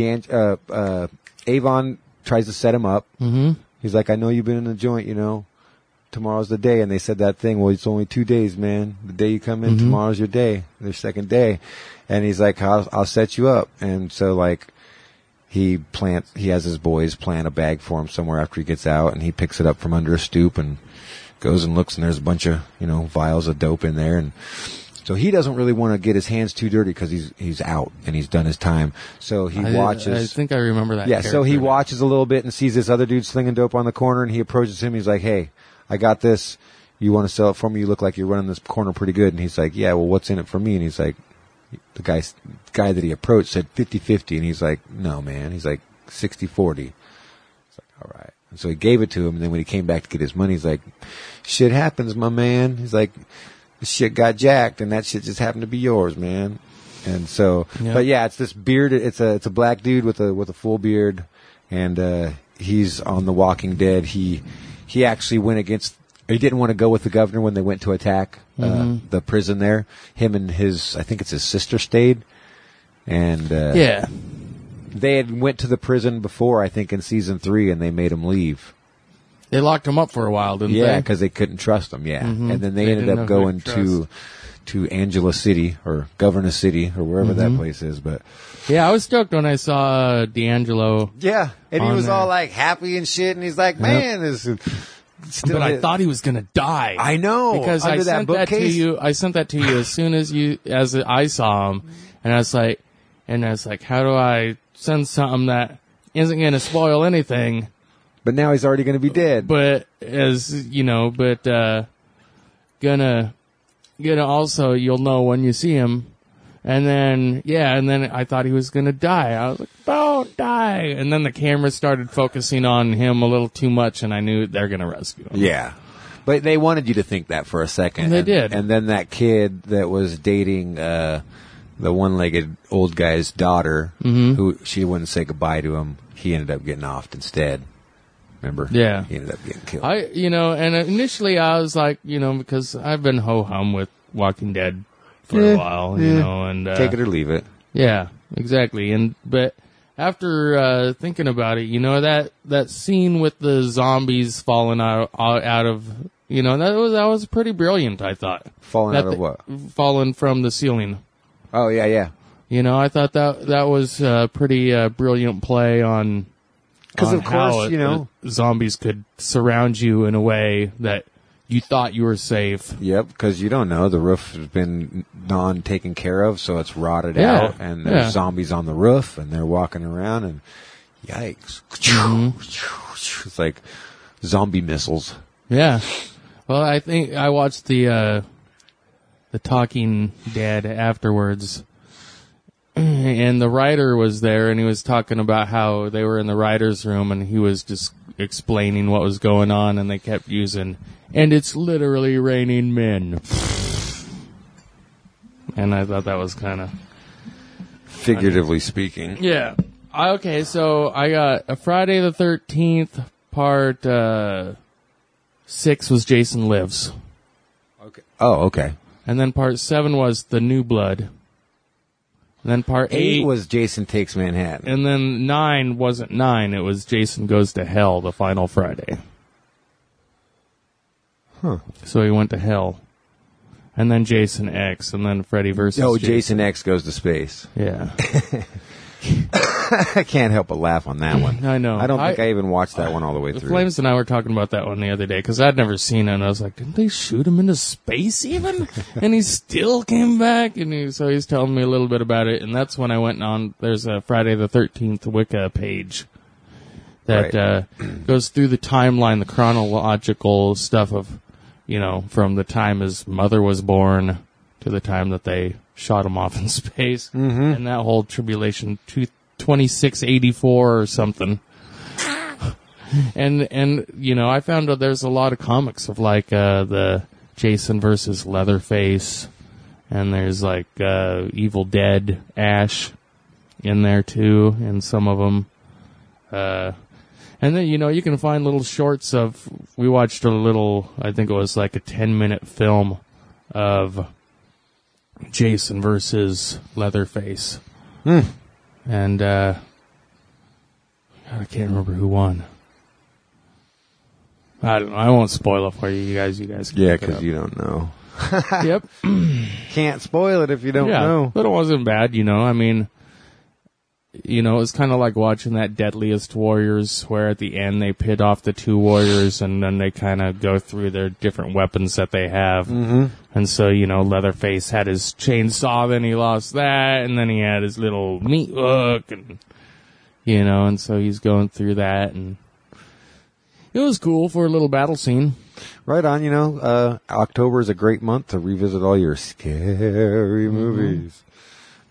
Avon tries to set him up. He's like, I know you've been in the joint, tomorrow's the day. And they said that thing, well, it's only 2 days, man. The day you come in, tomorrow's your day, their second day. And he's like, I'll set you up. And so like, he has his boys plant a bag for him somewhere after he gets out, and he picks it up from under a stoop and goes and looks, and there's a bunch of, vials of dope in there. And so he doesn't really want to get his hands too dirty, because he's out and he's done his time. So he watches. I think I remember that. Yeah, so he watches a little bit and sees this other dude slinging dope on the corner, and he approaches him. He's like, hey, I got this. You want to sell it for me? You look like you're running this corner pretty good. And he's like, yeah, well, what's in it for me? And he's like, the guy that he approached said 50-50. And he's like, no, man. He's like 60-40. It's like, all right. And so he gave it to him, and then when he came back to get his money, he's like, shit happens, my man. He's like, this shit got jacked, and that shit just happened to be yours, man. And so, but yeah, it's this beard. It's a black dude with a full beard, and he's on The Walking Dead. He actually went against. He didn't want to go with the governor when they went to attack the prison there. Him and I think it's his sister stayed, and they had went to the prison before, I think, in season 3, and they made him leave. They locked him up for a while, didn't they? Yeah, because they couldn't trust him. Yeah, and then they ended up going to Angela City or Governor City or wherever that place is. But yeah, I was stoked when I saw D'Angelo. Yeah, and he was all like happy and shit, and he's like, "Man, this." But I thought he was going to die. I know, because I sent that to you. I sent that to you as soon as I saw him, and I was like, how do I send something that isn't going to spoil anything? But now he's already going to be dead. But gonna also, you'll know when you see him. And then I thought he was going to die. I was like, don't die. And then the camera started focusing on him a little too much, and I knew they're going to rescue him. Yeah. But they wanted you to think that for a second. They did. And then that kid that was dating the one-legged old guy's daughter, who she wouldn't say goodbye to him, he ended up getting offed instead. Remember? Yeah. He ended up getting killed. And initially I was like, because I've been ho-hum with Walking Dead for a while, and take it or leave it. Yeah, exactly. But after thinking about it, that scene with the zombies falling out of, that was pretty brilliant, I thought. Falling out of what? Falling from the ceiling. Oh, yeah. I thought that was a pretty brilliant play on. Because of course, zombies could surround you in a way that you thought you were safe. Yep, because you don't know. The roof has been taken care of, so it's rotted out, and there's zombies on the roof, and they're walking around, and yikes. It's like zombie missiles. Yeah. Well, I think I watched the Talking Dead afterwards. And the writer was there, and he was talking about how they were in the writer's room, and he was just explaining what was going on, and they kept using, and it's literally raining men. And I thought that was kind of... Figuratively speaking. Yeah. Okay, so I got a Friday the 13th, part 6 was Jason Lives. Okay. Oh, okay. And then part 7 was The New Blood. And then part 8 was Jason Takes Manhattan. And then 9 wasn't 9. It was Jason Goes to Hell, the final Friday. Huh. So he went to hell. And then Jason X, and then Freddy versus Jason X Goes to Space. Yeah. I can't help but laugh on that one. I know. I don't think I even watched that one all the way through. Flames and I were talking about that one the other day, because I'd never seen it, and I was like, didn't they shoot him into space even? And he still came back, and so he's telling me a little bit about it, and that's when I went on, there's a Friday the 13th Wicca page that goes through the timeline, the chronological stuff of, from the time his mother was born to the time that they shot him off in space, and that whole tribulation, 2684 or something. and I found out there's a lot of comics of like the Jason versus Leatherface, and there's like Evil Dead Ash in there too, and some of them. And then, you can find little shorts of, we watched a little, I think it was like a 10-minute film of Jason versus Leatherface. And, God, I can't remember who won. I don't know. I won't spoil it for you. You guys can Yeah, because you don't know. Yep. Can't spoil it if you don't know. But it wasn't bad, I mean, it was kind of like watching that Deadliest Warriors, where at the end they pit off the two warriors, and then they kind of go through their different weapons that they have. And so, Leatherface had his chainsaw, then he lost that, and then he had his little meat hook, and, and so he's going through that, and it was cool for a little battle scene. Right on, October is a great month to revisit all your scary movies.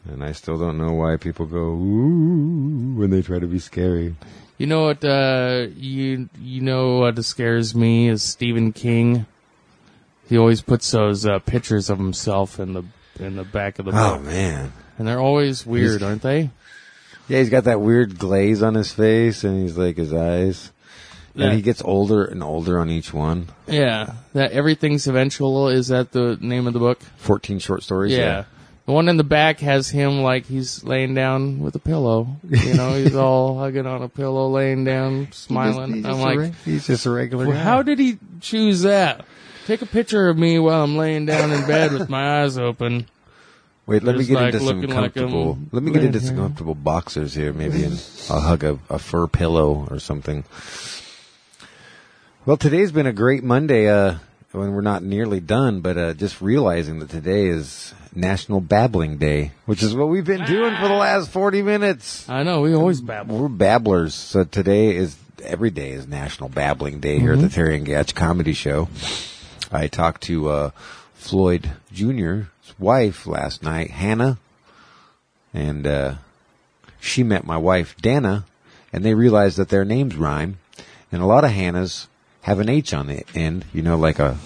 And I still don't know why people go, ooh, when they try to be scary. You know what? You know what scares me is Stephen King. He always puts those pictures of himself in the back of the book. Oh, man. And they're always weird, aren't they? Yeah, he's got that weird glaze on his face, and he's like his eyes. Yeah. And he gets older and older on each one. Yeah. That Everything's Eventual, is that the name of the book? 14 short stories. Yeah. The one in the back has him like he's laying down with a pillow. You know, he's all hugging on a pillow, laying down, smiling. I'm like, he's just a regular guy. how did he choose that? Take a picture of me while I'm laying down in bed with my eyes open. Wait, let me Just get like into some looking like comfortable. I'm Let me get laying into some here. comfortable boxers here, maybe, and I'll hug a fur pillow or something. Well, today's been a great Monday. When we're not nearly done, but just realizing that today is National Babbling Day, which is what we've been doing for the last 40 minutes. I know, we always babble. We're babblers, so every day is National Babbling Day here at the Terry and Gatch Comedy Show. I talked to Floyd Jr.'s wife last night, Hannah, and she met my wife, Dana, and they realized that their names rhyme, and a lot of Hannahs have an H on the end, you know, like a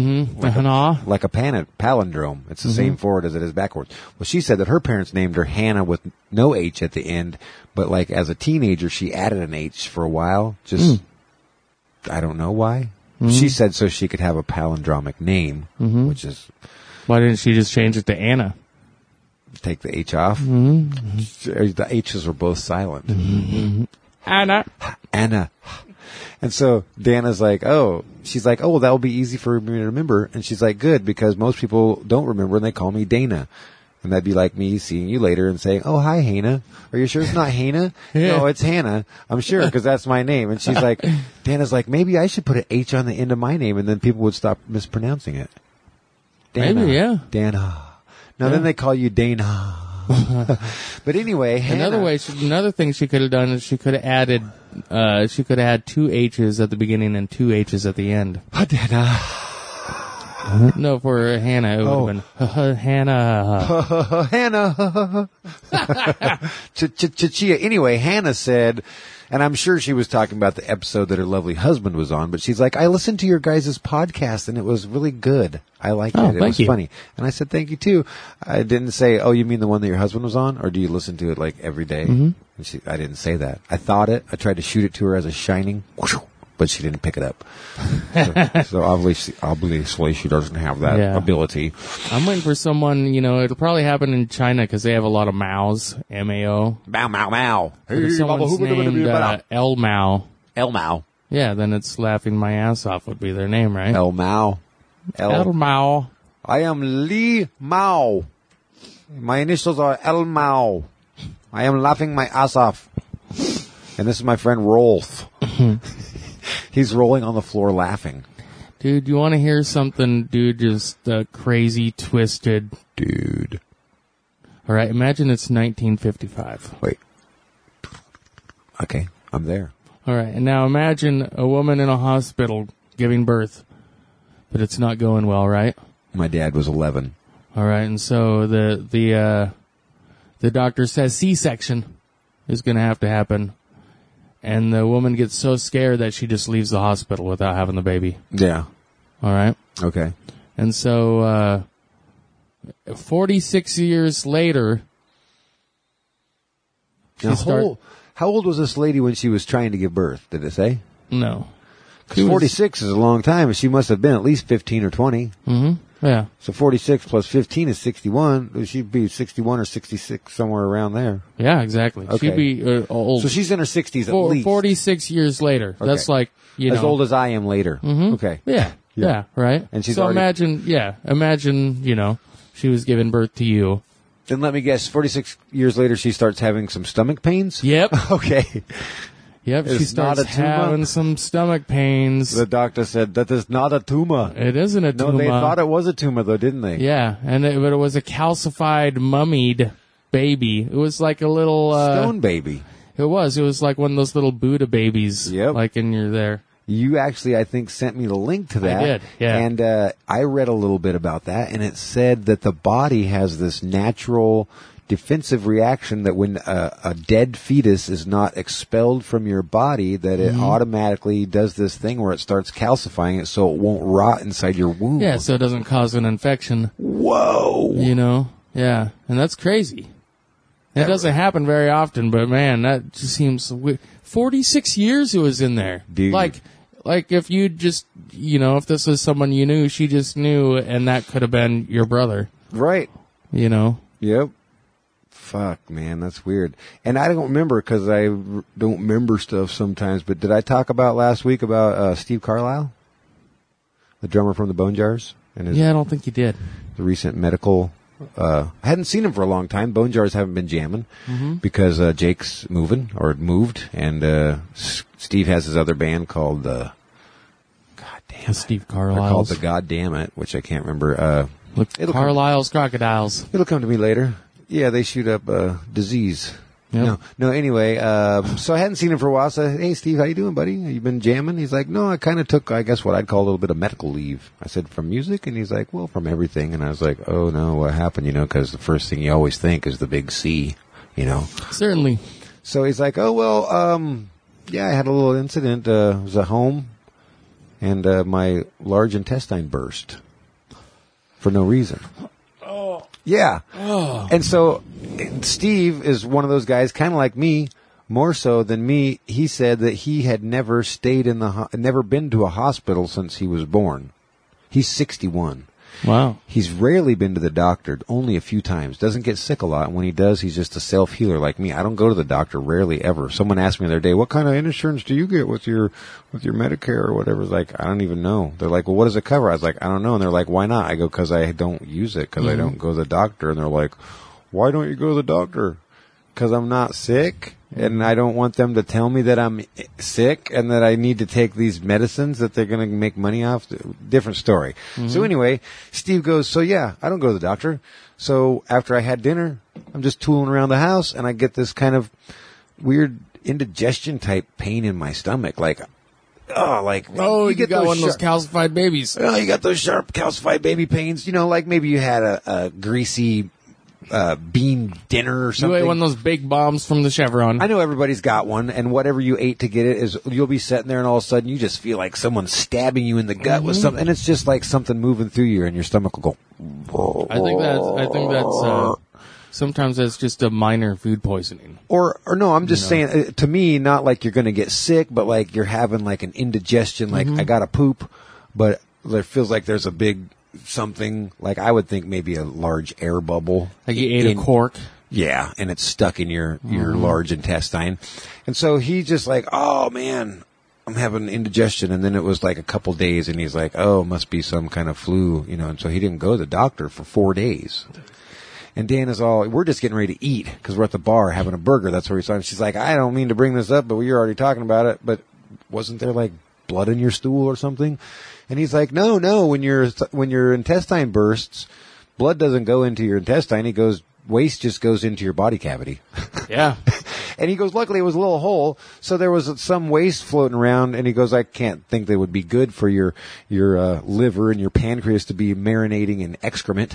palindrome. It's the same forward as it is backwards. Well, she said that her parents named her Hannah with no H at the end, but like as a teenager, she added an H for a while. Just, I don't know why. She said so she could have a palindromic name, which is Why didn't she just change it to Anna? take the H off. The H's were both silent. Anna. Anna. And so Dana's like, she's like, well, that will be easy for me to remember. And she's like, good, because most people don't remember and they call me Dana. And that'd be like me seeing you later and saying, oh, hi, Hannah. Are you sure it's not Hannah? Yeah. No, it's Hannah. I'm sure, because that's my name. And she's like, Dana's like, maybe I should put an H on the end of my name and then people would stop mispronouncing it. Dana. Maybe, yeah. Dana. Now then they call you Dana. But anyway, Hannah. Another thing she could have done is she could have added, had two H's at the beginning and two H's at the end. Dana. No, for Hannah, it would have been Hannah. Hannah. Chia. Anyway, Hannah said, and I'm sure she was talking about the episode that her lovely husband was on, but she's like, I listened to your guys' podcast and it was really good. I liked it. It was funny. And I said, thank you too. I didn't say, oh, you mean the one that your husband was on? Or do you listen to it like every day? And I didn't say that. I thought it. I tried to shoot it to her as a shining, but she didn't pick it up. So obviously she doesn't have that ability. I'm waiting for someone, it'll probably happen in China because they have a lot of Maos, M-A-O. Mao, Mao, Mao. If someone's named El Mao. El Mao. Yeah, then it's laughing my ass off would be their name, right? El Mao. El Mao. I am Li Mao. My initials are El Mao. I am laughing my ass off. And this is my friend Rolf. He's rolling on the floor laughing. Dude, you want to hear something, dude, just crazy, twisted? Dude. All right, imagine it's 1955. Wait. Okay, I'm there. All right, and now imagine a woman in a hospital giving birth, but it's not going well, right? My dad was 11. All right, and so the doctor says C-section is going to have to happen. And the woman gets so scared that she just leaves the hospital without having the baby. Yeah. All right? Okay. And so 46 years later... Now, how old was this lady when she was trying to give birth? Did it say? No. Because 46 is a long time, and she must have been at least 15 or 20. Mm-hmm. Yeah. So 46 plus 15 is 61. She'd be 61 or 66, somewhere around there. Yeah, exactly. Okay. She'd be old. So she's in her 60s at least. 46 years later. Okay. That's like, as old as I am later. Mm-hmm. Okay. Yeah, right? And she's so already... imagine, she was giving birth to you. Then let me guess, 46 years later she starts having some stomach pains? Yep. Okay. Yep, she starts having some stomach pains. The doctor said, that is not a tumor. It isn't a tumor. No, they thought it was a tumor, though, didn't they? Yeah, but it was a calcified, mummied baby. It was like a little... stone baby. It was like one of those little Buddha babies. Yep. Like in your there. You actually, I think, sent me the link to that. I did, yeah. And I read a little bit about that, and it said that the body has this natural defensive reaction that when a dead fetus is not expelled from your body, that it automatically does this thing where it starts calcifying it so it won't rot inside your womb. Yeah, so it doesn't cause an infection. Whoa! You know? Yeah, and that's crazy. It doesn't happen very often, but man, that just seems weird. 46 years it was in there. Dude. Like if you just, you know, if this was someone you knew, she just knew, and that could have been your brother. Right. You know? Yep. Fuck, man, that's weird. And I don't remember because I don't remember stuff sometimes, but did I talk about last week about Steve Carlisle? The drummer from the Bone Jars? And his, Yeah, I don't think you did. the recent medical... I hadn't seen him for a long time. Bone Jars haven't been jamming because Jake's moved, and Steve has his other band called God damn it. Steve They're called Carlisle's. the God Damn It, which I can't remember. It'll Carlisle's Crocodiles. It'll come to me later. Yeah, they shoot up disease. Yep. No. Anyway, so I hadn't seen him for a while. So, hey, Steve, how you doing, buddy? You been jamming? He's like, no, I kind of took, I guess, what I'd call a little bit of medical leave. I said, from music? And he's like, well, from everything. And I was like, oh no, what happened? You know, because the first thing you always think is the big C. You know. Certainly. So he's like, oh well, yeah, I had a little incident. It was at home, and my large intestine burst for no reason. Oh. Yeah. Oh. And so Steve is one of those guys, kind of like me, more so than me. He said that he had never stayed in never been to a hospital since he was born. He's 61. Wow. He's rarely been to the doctor, only a few times. Doesn't get sick a lot. When he does, he's just a self-healer like me. I don't go to the doctor rarely ever. Someone asked me the other day, what kind of insurance do you get with your Medicare or whatever? It's like, I don't even know. They're like, well, what does it cover? I was like, I don't know. And they're like, why not? I go, because I don't use it, because I don't go to the doctor. And they're like, why don't you go to the doctor? Because I'm not sick, and I don't want them to tell me that I'm sick and that I need to take these medicines that they're going to make money off. Different story. So anyway, Steve goes, so yeah, I don't go to the doctor. So after I had dinner, I'm just tooling around the house, and I get this kind of weird indigestion type pain in my stomach, like, you got one of those calcified babies. Oh, you got those sharp calcified baby pains. You know, like maybe you had a greasy bean dinner or something. You ate one of those big bombs from the Chevron. I know everybody's got one, and whatever you ate to get it is, you'll be sitting there and all of a sudden you just feel like someone's stabbing you in the gut with something, and it's just like something moving through you, and your stomach will go. I think that's sometimes that's just a minor food poisoning. Or no, I'm just saying, to me, not like you're going to get sick, but like you're having like an indigestion, like I got to poop, but it feels like there's a big something, like I would think maybe a large air bubble. Like you ate a cork. Yeah, and it's stuck in your large intestine. And so he's just like, oh man, I'm having indigestion. And then it was like a couple days, and he's like, oh, it must be some kind of flu, you know. And so he didn't go to the doctor for 4 days. And Dan is all, we're just getting ready to eat because we're at the bar having a burger. That's where we saw him. She's like, I don't mean to bring this up, but we were already talking about it. But wasn't there like blood in your stool or something? And he's like, no, when your intestine bursts, blood doesn't go into your intestine. Waste just goes into your body cavity. Yeah. And he goes, luckily it was a little hole, so there was some waste floating around, and he goes, I can't think that would be good for your liver and your pancreas to be marinating in excrement.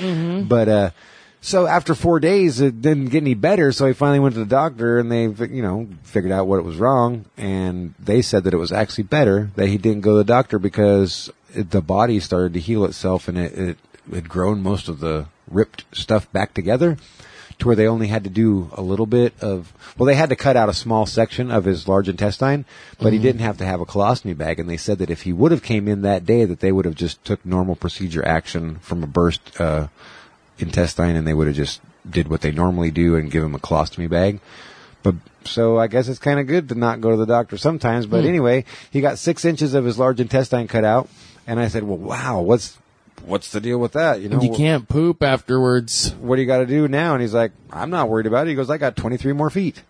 But, so after 4 days, it didn't get any better, so he finally went to the doctor, and they, figured out what was wrong, and they said that it was actually better that he didn't go to the doctor because the body started to heal itself, and it had grown most of the ripped stuff back together to where they only had to do a little bit of, they had to cut out a small section of his large intestine, but he didn't have to have a colostomy bag, and they said that if he would have came in that day, that they would have just took normal procedure action from a burst intestine, and they would have just did what they normally do and give him a colostomy bag. But so I guess it's kind of good to not go to the doctor sometimes. But anyway, he got 6 inches of his large intestine cut out, and I said, well, wow, what's the deal with that? You can't poop afterwards. What do you got to do now? And he's like, I'm not worried about it. He goes, I got 23 more feet.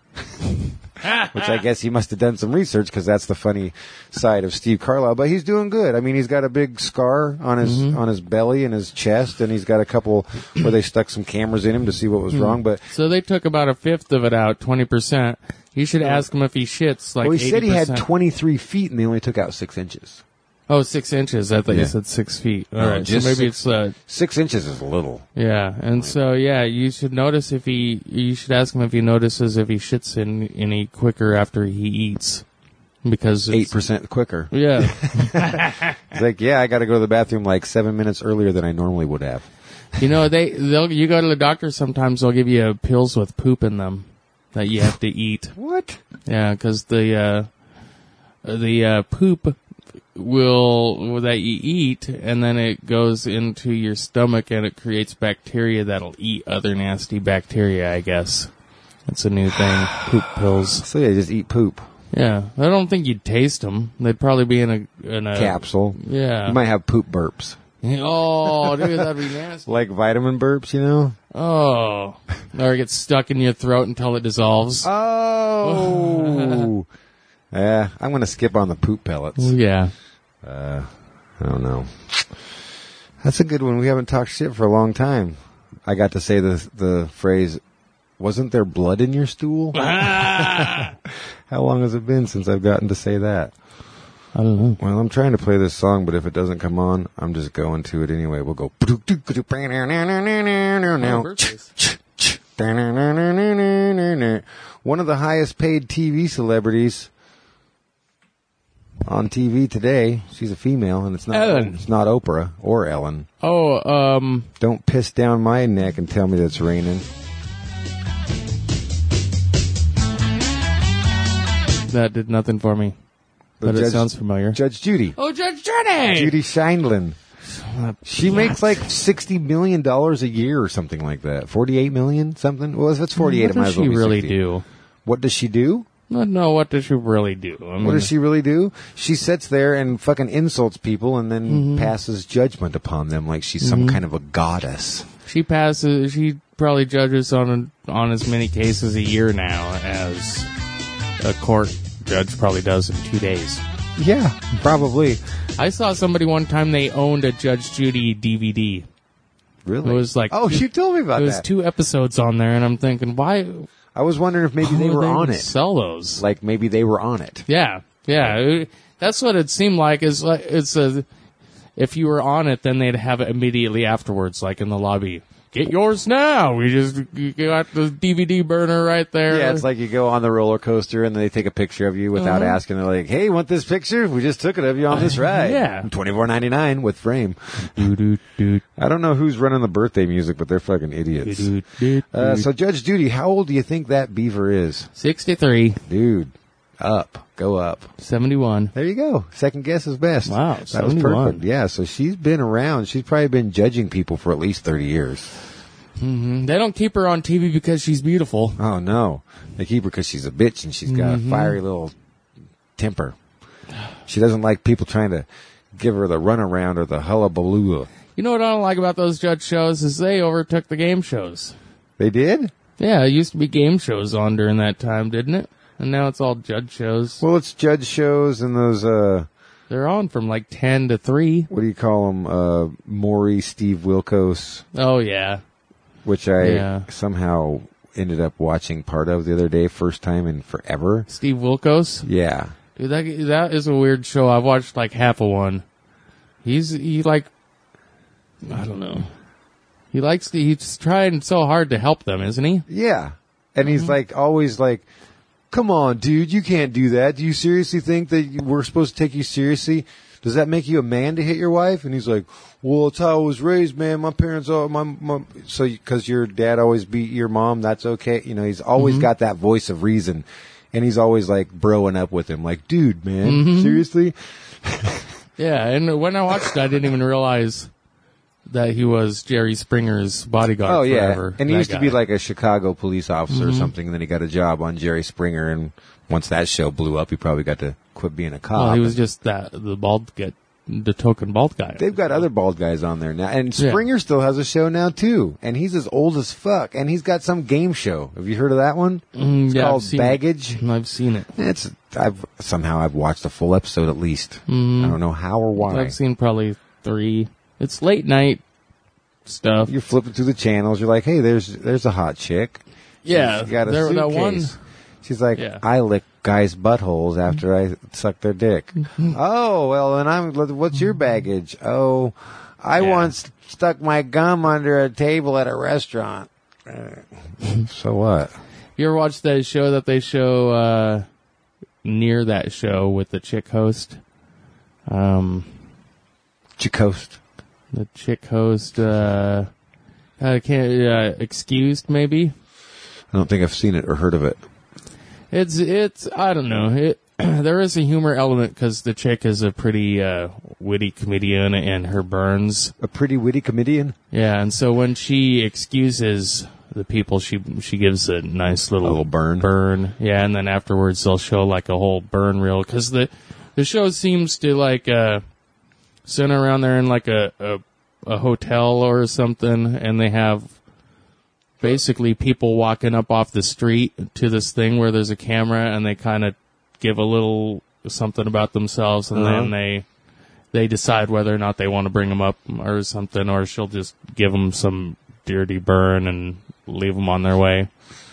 Which I guess he must have done some research, because that's the funny side of Steve Carlisle. But he's doing good. I mean, he's got a big scar on his belly and his chest, and he's got a couple where they stuck some cameras in him to see what was wrong. But so they took about a fifth of it out, 20%. You should ask him if he shits like 80%. He said he had 23 feet, and they only took out 6 inches. Oh, 6 inches. I thought Yeah. you said 6 feet. All No, right. just So maybe 6 inches is little. yeah. And so, yeah, you should notice you should ask him if he notices if he shits any quicker after he eats. Because it's 8% quicker. Yeah. It's like, yeah, I got to go to the bathroom like 7 minutes earlier than I normally would have. You know, you go to the doctor, sometimes they'll give you pills with poop in them that you have to eat. What? Yeah, because the poop that you eat, and then it goes into your stomach and it creates bacteria that'll eat other nasty bacteria, I guess. That's a new thing. Poop pills. So yeah, just eat poop. Yeah. I don't think you'd taste them. They'd probably be in a Capsule. Yeah. You might have poop burps. Oh, dude, that'd be nasty. Like vitamin burps, you know? Oh. Or it gets stuck in your throat until it dissolves. Oh! Yeah, I'm going to skip on the poop pellets. Yeah. I don't know. That's a good one. We haven't talked shit for a long time. I got to say the phrase, wasn't there blood in your stool? How long has it been since I've gotten to say that? I don't know. Well, I'm trying to play this song, but if it doesn't come on, I'm just going to it anyway. We'll go. One of the highest paid TV celebrities on TV today. She's a female, and it's not Ellen. It's not Oprah or Ellen. Oh, Don't piss down my neck and tell me that it's raining. that did nothing for me. But it sounds familiar. Judge Judy. Oh, Judge Judy! Judy Scheindlin. She makes like $60 million a year or something like that. 48 million, something. Well, if it's 48, What it might does as well she be really 60. do? What does she do? No, what does she really do? I mean, What does she really do? She sits there and fucking insults people and then Mm-hmm. passes judgment upon them like she's some kind of a goddess. She probably judges on as many cases a year now as a court judge probably does in 2 days. Yeah, probably. I saw somebody one time, they owned a Judge Judy DVD. Really? It was like oh, you told me about There was that. 2 episodes on there, and I'm thinking, why I was wondering if maybe they would were on even it. sell those? Like maybe they were on it. Yeah. That's what it seemed like. Is like if you were on it, then they'd have it immediately afterwards, like in the lobby. Get yours now. You got the DVD burner right there. Yeah, it's like you go on the roller coaster and they take a picture of you without asking. They're like, "Hey, want this picture? We just took it of you on this ride. Yeah. $24.99 with frame." Doo-doo-doo, I don't know who's running the birthday music, but they're fucking idiots. doo-doo-doo. So Judge Judy, how old do you think that beaver is, 63, dude? Go up. 71. There you go. Second guess is best. Wow, that was 71. perfect. Yeah, so she's been around. She's probably been judging people for at least 30 years. They don't keep her on TV because she's beautiful. Oh no, they keep her because she's a bitch and she's got a fiery little temper. She doesn't like people trying to give her the runaround or the hullabaloo. You know what I don't like about those judge shows is they overtook the game shows. They did? Yeah, it used to be game shows on during that time, didn't it? And now it's all judge shows. Well, it's judge shows and those, They're on from like 10 to 3. what do you call them? Maury, Steve Wilkos, Oh, yeah. which I Yeah. somehow ended up watching part of the other day, first time in forever. Steve Wilkos. Yeah. Dude, that is a weird show. I've watched like half of one. He like, I don't know. He's trying so hard to help them, isn't he? Yeah. And he's like, always like, come on, dude, you can't do that. Do you seriously think that we're supposed to take you seriously? Does that make you a man to hit your wife? And he's like, well, it's how I was raised, man. My parents, so because your dad always beat your mom, that's okay. You know, he's always got that voice of reason. And he's always like broing up with him. Like, dude, man, seriously? Yeah, and when I watched it, I didn't even realize that he was Jerry Springer's bodyguard Oh, yeah. forever. And he That used to guy. be like a Chicago police officer or something. And then he got a job on Jerry Springer. And once that show blew up, he probably got to quit being a cop. Well, he was just the token bald guy. They've got other bald guys on there now. And Yeah. Springer still has a show now, too. And he's as old as fuck. And he's got some game show. Have you heard of that one? It's yeah, I've called seen Baggage. it. I've seen it. I've watched a full episode at least. I don't know how or why. I've seen probably 3. It's late night stuff. You're flipping through the channels. You're like, hey, there's a hot chick. Yeah, She got a that suitcase. one. She's like, Yeah. I lick guys' buttholes after I suck their dick. Oh, well, and what's your baggage? Oh, I once stuck my gum under a table at a restaurant. So what? You ever watch that show that they show near that show with the chick host? Chick host. The chick host, Excused, maybe? I don't think I've seen it or heard of it. It's I don't know. There is a humor element because the chick is a pretty witty comedian and her burns. A pretty witty comedian? Yeah, and so when she excuses the people, she gives a nice little burn. Yeah, and then afterwards they'll show like a whole burn reel because the show seems to like center around there in like a hotel or something, and they have basically people walking up off the street to this thing where there's a camera, and they kind of give a little something about themselves, and then they decide whether or not they want to bring them up or something, or she'll just give them some dirty burn and leave them on their way.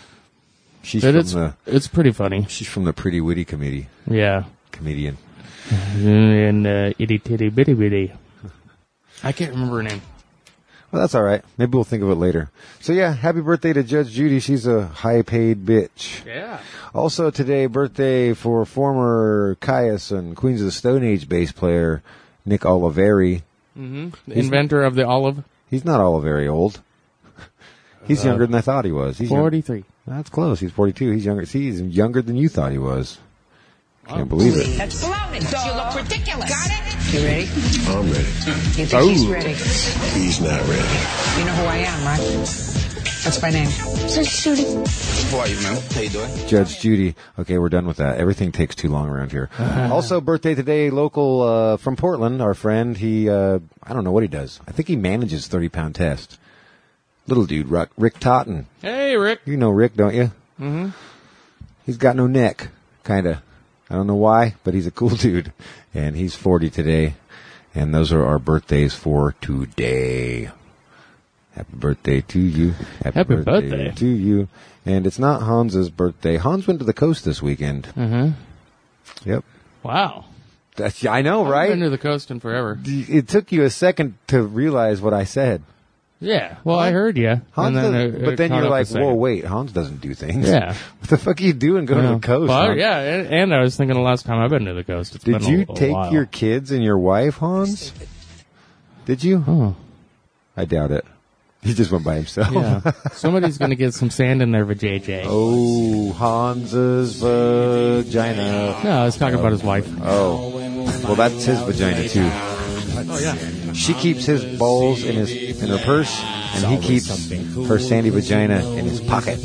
It's pretty funny. She's from the Pretty Witty Committee. Yeah. Comedian. And itty titty bitty bitty. I can't remember her name. Well, that's all right. Maybe we'll think of it later. So, yeah, happy birthday to Judge Judy. She's a high-paid bitch. Yeah. Also today, birthday for former Caius and Queens of the Stone Age bass player Nick Oliveri. Mm-hmm. The inventor of the olive. He's not all very old. He's younger than I thought he was. He's 43. That's close. He's 42. He's younger. See, he's younger than you thought he was. Can't believe it. That's baloney. You look ridiculous. Got it? You ready? I'm ready. You think he's ready? He's not ready. You know who I am, right? What's my name? Judge Judy. Who are you, man? How you doing? Judge Judy. Okay, we're done with that. Everything takes too long around here. Also, birthday today, local from Portland, our friend. He, I don't know what he does. I think he manages 30-pound test. Little dude, Rick Totten. Hey, Rick. You know Rick, don't you? Mm-hmm. He's got no neck, kind of. I don't know why, but he's a cool dude. And he's 40 today. And those are our birthdays for today. Happy birthday to you. Happy birthday to you. And it's not Hans's birthday. Hans went to the coast this weekend. Mm-hmm. Yep. Wow. I know, right? I've been to the coast in forever. It took you a second to realize what I said. Yeah. Well, I heard you. Hans but then you're like, whoa, second. wait, Hans doesn't do things. Yeah. What the fuck are you doing going to the coast? Well, Hans? yeah, and I was thinking the last time I've been to the coast. It's Did been you a take while. your kids and your wife, Hans? Did you? Oh. I doubt it. He just went by himself. Yeah. Somebody's going to get some sand in their vajayjay. Oh, Hans's vagina. No, I was talking about his wife. Oh. Well, that's his vagina, too. Oh, yeah. She keeps his balls in her purse, and he keeps her sandy vagina in his pocket.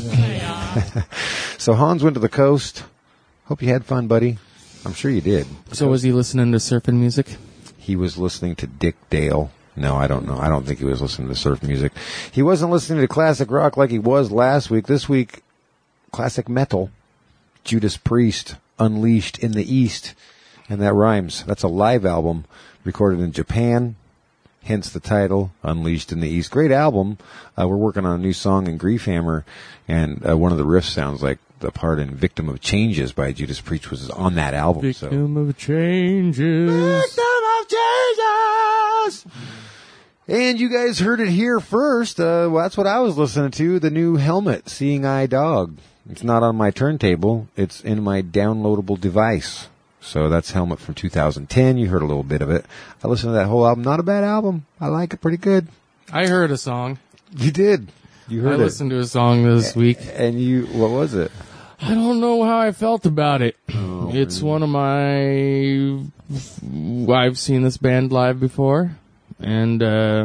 So Hans went to the coast. Hope you had fun, buddy. I'm sure you did. So was he listening to surfing music? He was listening to Dick Dale. No, I don't know. I don't think he was listening to surf music. He wasn't listening to classic rock like he was last week. This week, classic metal. Judas Priest, Unleashed in the East. And that rhymes. That's a live album recorded in Japan. Hence the title, Unleashed in the East. Great album. We're working on a new song in Griefhammer. And one of the riffs sounds like the part in Victim of Changes by Judas Priest was on that album. Victim of Changes. Victim of Changes! And you guys heard it here first. Well, that's what I was listening to. The new Helmet, Seeing Eye Dog. It's not on my turntable. It's in my downloadable device. So that's Helmet from 2010. You heard a little bit of it. I listened to that whole album. Not a bad album. I like it pretty good. I heard a song. You did. You heard I listened to a song this week. And what was it? I don't know how I felt about it. It's one of my... I've seen this band live before. And,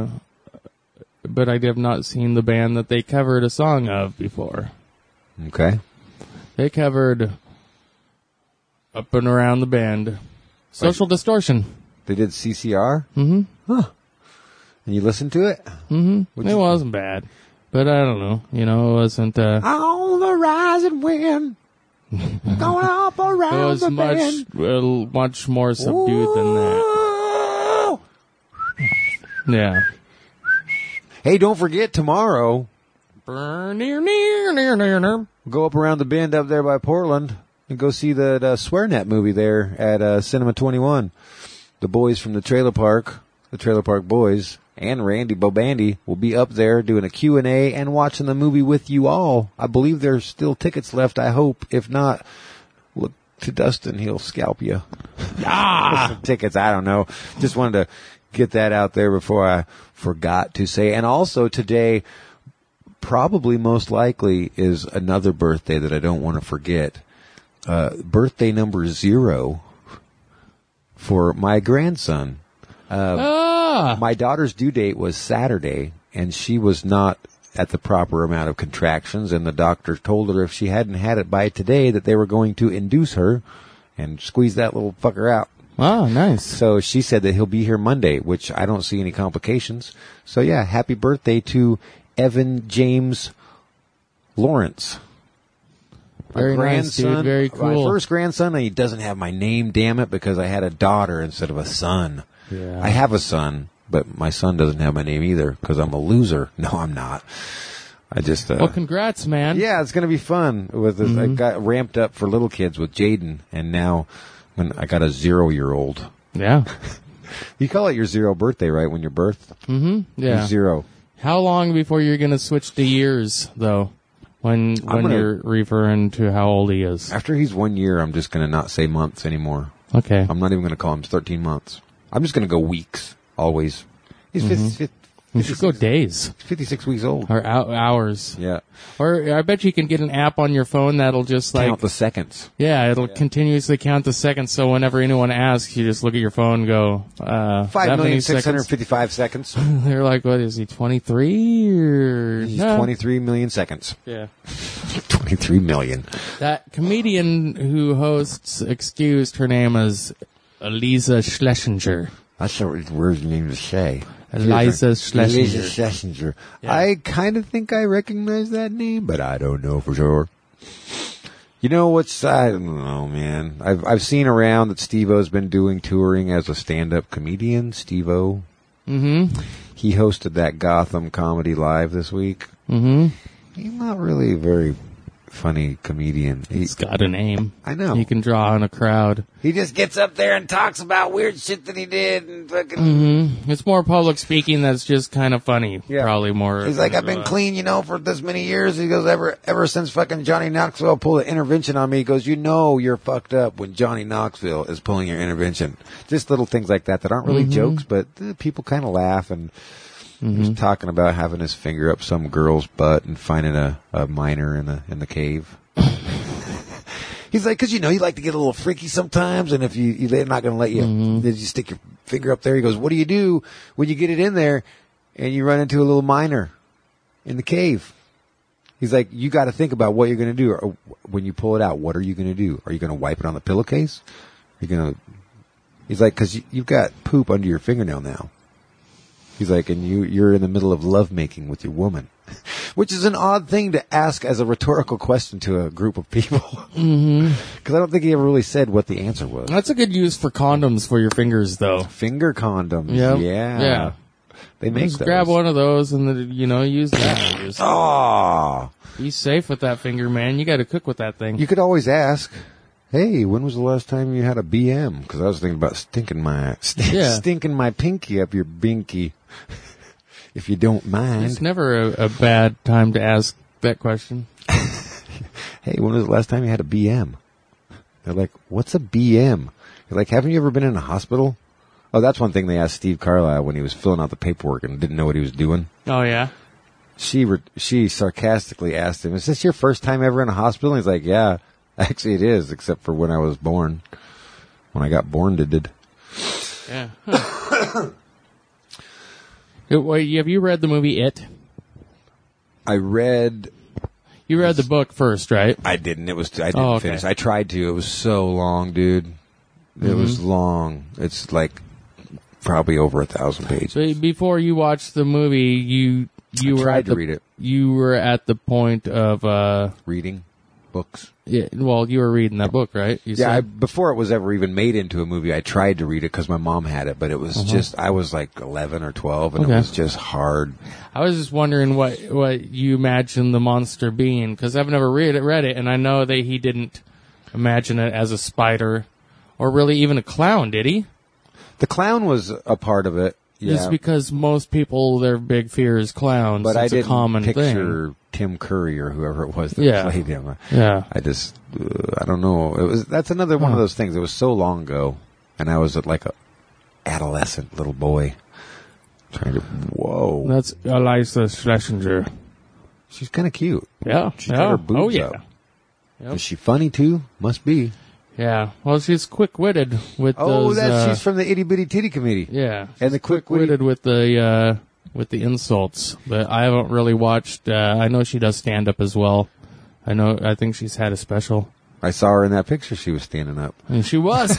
but I have not seen the band that they covered a song of before. Okay. They covered Up and Around the Bend. Social Distortion. They did CCR? Mm-hmm. Huh. And you listened to it? Mm-hmm. It wasn't bad. But I don't know. You know, it wasn't... On the rising wind. Going up around it was the bend. much more subdued than that. Yeah. Hey, don't forget tomorrow. Near. Go up around the bend up there by Portland. and go see the SwearNet movie there at Cinema 21. The boys from the Trailer Park Boys, and Randy Bobandy will be up there doing a Q&A and watching the movie with you all. I believe there's still tickets left, I hope. If not, look to Dustin. He'll scalp you. Tickets, I don't know. Just wanted to get that out there before I forgot to say. And also today, probably most likely, is another birthday that I don't want to forget. Birthday number 0 for my grandson. My daughter's due date was Saturday, and she was not at the proper amount of contractions, and the doctor told her if she hadn't had it by today that they were going to induce her and squeeze that little fucker out. Oh, nice. So she said that he'll be here Monday, which I don't see any complications. So yeah, happy birthday to Evan James Lawrence. Very nice, dude. Very cool. My first grandson, and he doesn't have my name, damn it, because I had a daughter instead of a son. Yeah. I have a son, but my son doesn't have my name either because I'm a loser. No, I'm not. I just... well, congrats, man. Yeah, it's going to be fun. With this, I got ramped up for little kids with Jaden, and now when I got a 0-year-old. Yeah. You call it your 0 birthday, right, when you're birthed? Mm-hmm. Yeah. You're 0. How long before you're going to switch to years, though, when you're referring to how old he is? After he's 1 year, I'm just going to not say months anymore. Okay. I'm not even going to call him 13 months. I'm just going to go weeks, always. He's 50, you should go days. 56 weeks old. Or hours. Yeah. Or I bet you can get an app on your phone that'll just Count the seconds. Yeah, it'll continuously count the seconds, so whenever anyone asks, you just look at your phone and go, 5,655 seconds. They're like, what is he, 23 or? He's 23 million seconds. Yeah. 23 million. That comedian who hosts Excused, her name is Eliza Schlesinger. That's a weird name to say. Eliza Schlesinger. Eliza Schlesinger. Yeah. I kind of think I recognize that name, but I don't know for sure. You know what's, I don't know, man. I've seen around that Steve-O's been doing touring as a stand-up comedian. Steve-O. Mm-hmm. He hosted that Gotham Comedy Live this week. Mm-hmm. He's not really a very funny comedian. He's got a name. I know. He can draw in a crowd. He just gets up there and talks about weird shit that he did and fucking... Mm-hmm. It's more public speaking that's just kind of funny. Yeah. Probably more. He's like, I've been clean, for this many years. He goes, ever since fucking Johnny Knoxville pulled an intervention on me, he goes, you're fucked up when Johnny Knoxville is pulling your intervention. Just little things like that aren't really jokes, but people kind of laugh. And he was talking about having his finger up some girl's butt and finding a miner in the cave. He's like, because you like to get a little freaky sometimes, and if they're not going to let you, then you stick your finger up there. He goes, what do you do when you get it in there and you run into a little miner in the cave? He's like, you got to think about what you're going to do. Or when you pull it out, what are you going to do? Are you going to wipe it on the pillowcase? Are you going to... He's like, because you've got poop under your fingernail now. He's like, and you're in the middle of lovemaking with your woman. Which is an odd thing to ask as a rhetorical question to a group of people. Because I don't think he ever really said what the answer was. That's a good use for condoms for your fingers, though. Finger condoms. Yep. Yeah. They make just those. grab one of those and then, use that. Just be safe with that finger, man. You got to cook with that thing. You could always ask, hey, when was the last time you had a BM? Because I was thinking about stinking my pinky up your binky. If you don't mind. It's never a bad time to ask that question. Hey, when was the last time you had a BM? They're like, what's a BM? You're like, haven't you ever been in a hospital? Oh, that's one thing they asked Steve Carlisle when he was filling out the paperwork and didn't know what he was doing. Oh, yeah? She sarcastically asked him, is this your first time ever in a hospital? And he's like, yeah, actually it is, except for when I was born. When I got born, did. Yeah. Huh. Wait, have you read the movie It? You read the book first, right? I didn't. I didn't finish. I tried to. It was so long, dude. It was long. It's like probably over 1,000 pages. So before you watched the movie, you tried to read it. You were at the point of reading books. Yeah, well, you were reading that book, right? Before it was ever even made into a movie, I tried to read it because my mom had it, but it was just, I was like 11 or 12, and it was just hard. I was just wondering what you imagine the monster being, because I've never read it, and I know that he didn't imagine it as a spider or really even a clown, did he? The clown was a part of it. Yeah. Just because most people, their big fear is clowns. But it's I a common didn't picture thing. Tim Curry or whoever it was that Yeah. played him. Yeah. I just, I don't know. That's another one of those things. It was so long ago, and I was like a adolescent little boy trying to. Whoa, That's Eliza Schlesinger. she's kind of cute. Yeah. She's got her boobs Oh, yeah. up. Yep. Is she funny too? Must be. Yeah. Well, she's quick-witted with Oh, those... she's from the Itty Bitty Titty Committee. Yeah. And the Quick-witted with the insults. But I haven't really watched... I know she does stand-up as well. I think she's had a special. I saw her in that picture. She was standing up. And she was.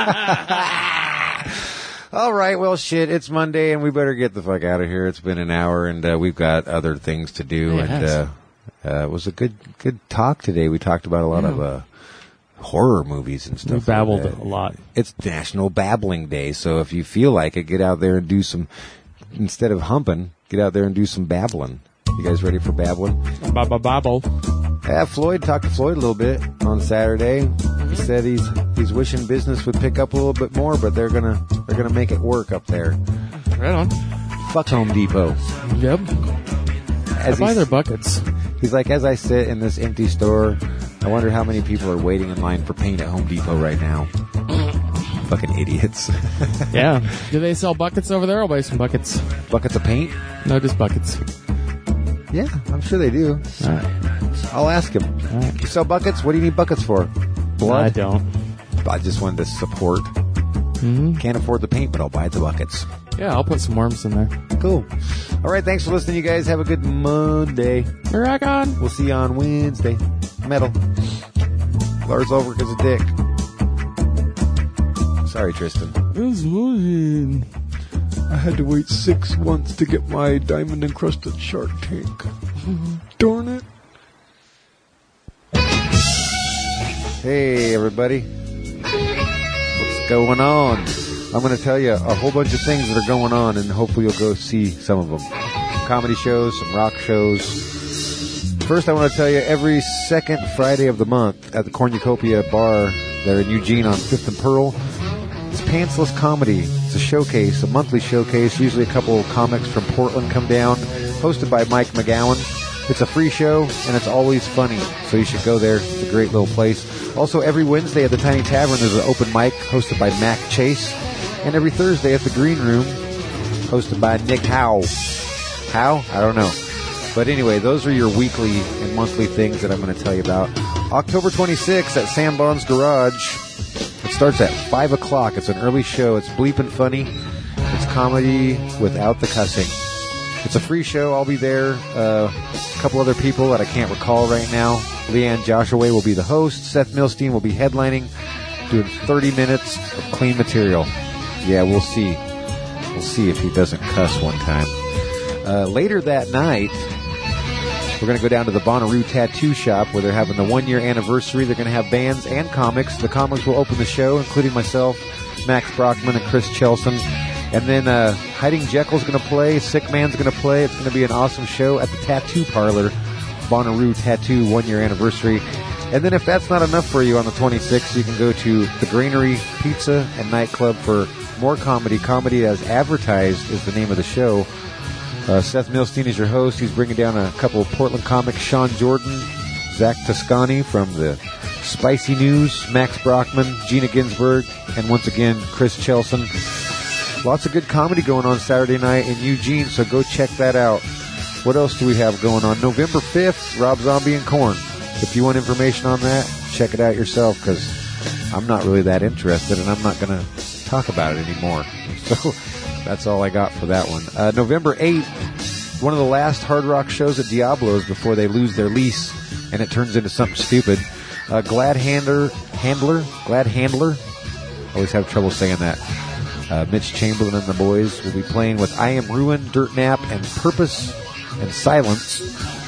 All right, well, shit, it's Monday, and we better get the fuck out of here. It's been an hour, and we've got other things to do. Yes. And it was a good talk today. We talked about a lot of horror movies and stuff. We babbled like that. a lot. It's National Babbling Day, so if you feel like it, get out there and do some, instead of humping, get out there and do some babbling. You guys ready for babbling? Babble. Yeah, talked to Floyd a little bit on Saturday. He said he's wishing business would pick up a little bit more, but they're gonna make it work up there. Right on. Fuck Home Depot. Yep. As Buy he's- their buckets. He's like, as I sit in this empty store, I wonder how many people are waiting in line for paint at Home Depot right now. Fucking idiots. Yeah. Do they sell buckets over there? I'll buy some buckets. Buckets of paint? No, just buckets. Yeah, I'm sure they do. All right. I'll ask him. All right. You sell buckets? What do you need buckets for? Blood? I don't. I just wanted to support. Mm-hmm. Can't afford the paint, but I'll buy the buckets. Yeah, I'll put some worms in there. Cool. All right, thanks for listening, you guys. Have a good Monday. Rock on. We'll see you on Wednesday. Metal. Lars Ulrich is a dick. Sorry, Tristan. I had to wait 6 months to get my diamond-encrusted Shark Tank. Darn it. Hey, everybody. What's going on? I'm going to tell you a whole bunch of things that are going on, and hopefully you'll go see some of them. Comedy shows, some rock shows. First, I want to tell you, every second Friday of the month at the Cornucopia Bar there in Eugene on 5th and Pearl, it's Pantsless Comedy. It's a showcase, a monthly showcase. Usually a couple of comics from Portland come down, hosted by Mike McGowan. It's a free show, and it's always funny, so you should go there. It's a great little place. Also, every Wednesday at the Tiny Tavern, there's an open mic hosted by Mac Chase. And every Thursday at the Green Room, hosted by Nick Howe. How? I don't know. But anyway, those are your weekly and monthly things that I'm going to tell you about. October 26th at Sam Bond's Garage. It starts at 5 o'clock. It's an early show. It's bleeping funny. It's comedy without the cussing. It's a free show. I'll be there. A couple other people that I can't recall right now. Leanne Joshua will be the host. Seth Milstein will be headlining, doing 30 minutes of clean material. Yeah, we'll see. We'll see if he doesn't cuss one time. Later that night, we're going to go down to the Bonnaroo Tattoo Shop where they're having the 1-year anniversary. They're going to have bands and comics. The comics will open the show, including myself, Max Brockman, and Chris Chelson. And then Hiding Jekyll's going to play. Sick Man's going to play. It's going to be an awesome show at the Tattoo Parlor. Bonnaroo Tattoo 1-year anniversary. And then if that's not enough for you on the 26th, you can go to the Granary Pizza and Nightclub for more comedy. Comedy as Advertised is the name of the show. Seth Milstein is your host. He's bringing down a couple of Portland comics, Sean Jordan, Zach Toscani from the Spicy News, Max Brockman, Gina Ginsburg, and once again, Chris Chelson. Lots of good comedy going on Saturday night in Eugene, so go check that out. What else do we have going on? November 5th, Rob Zombie and Korn. If you want information on that, check it out yourself, because I'm not really that interested, and I'm not going to talk about it anymore. So that's all I got for that one. November 8th, one of the last hard rock shows at Diablo's before they lose their lease, and it turns into something stupid. Glad Handler, always have trouble saying that. Mitch Chamberlain and the boys will be playing with I Am Ruin, Dirt Nap, and Purpose of Silence.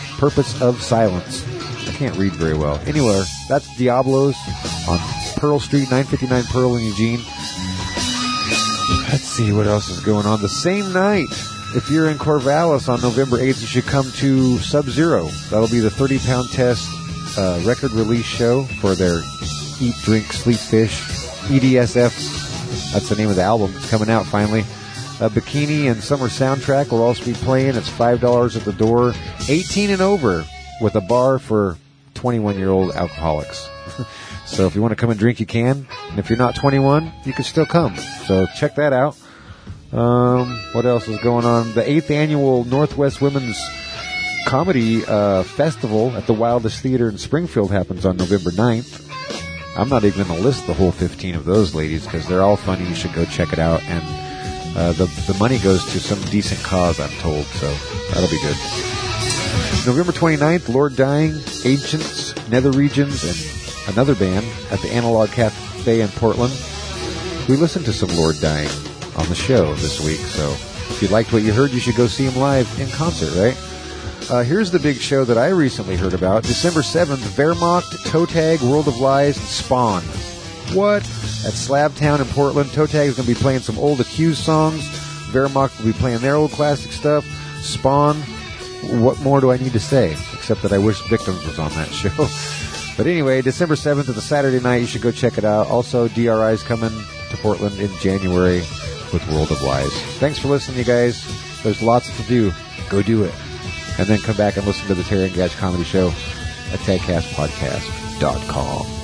I can't read very well. Anyway, that's Diablo's on Pearl Street, 959 Pearl in Eugene. Let's see what else is going on. The same night, if you're in Corvallis on November 8th, you should come to Sub-Zero. That'll be the 30-Pound Test record release show for their Eat, Drink, Sleep, Fish, EDSF. That's the name of the album. It's coming out finally. Bikini and Summer Soundtrack will also be playing. It's $5 at the door. 18 and over with a bar for 21-year-old alcoholics. So if you want to come and drink, you can. And if you're not 21, you can still come. So check that out. What else is going on? The 8th annual Northwest Women's Comedy Festival at the Wildest Theater in Springfield happens on November 9th. I'm not even going to list the whole 15 of those ladies because they're all funny. You should go check it out. And the money goes to some decent cause, I'm told. So that'll be good. November 29th, Lord Dying, Ancients, Nether Regions, and another band at the Analog Cafe in Portland. We listened to some Lord Dying on the show this week. So if you liked what you heard, you should go see them live in concert, right? Here's the big show that I recently heard about. December 7th, Wehrmacht, Toe Tag, World of Lies, and Spawn. What? At Slabtown in Portland, Toe Tag is going to be playing some old Accused songs. Wehrmacht will be playing their old classic stuff. Spawn, what more do I need to say? Except that I wish Victims was on that show. But anyway, December 7th is a Saturday night. You should go check it out. Also, DRI is coming to Portland in January with World of Lies. Thanks for listening, you guys. There's lots to do. Go do it. And then come back and listen to the Terry and Gatch Comedy Show at tagcastpodcast.com.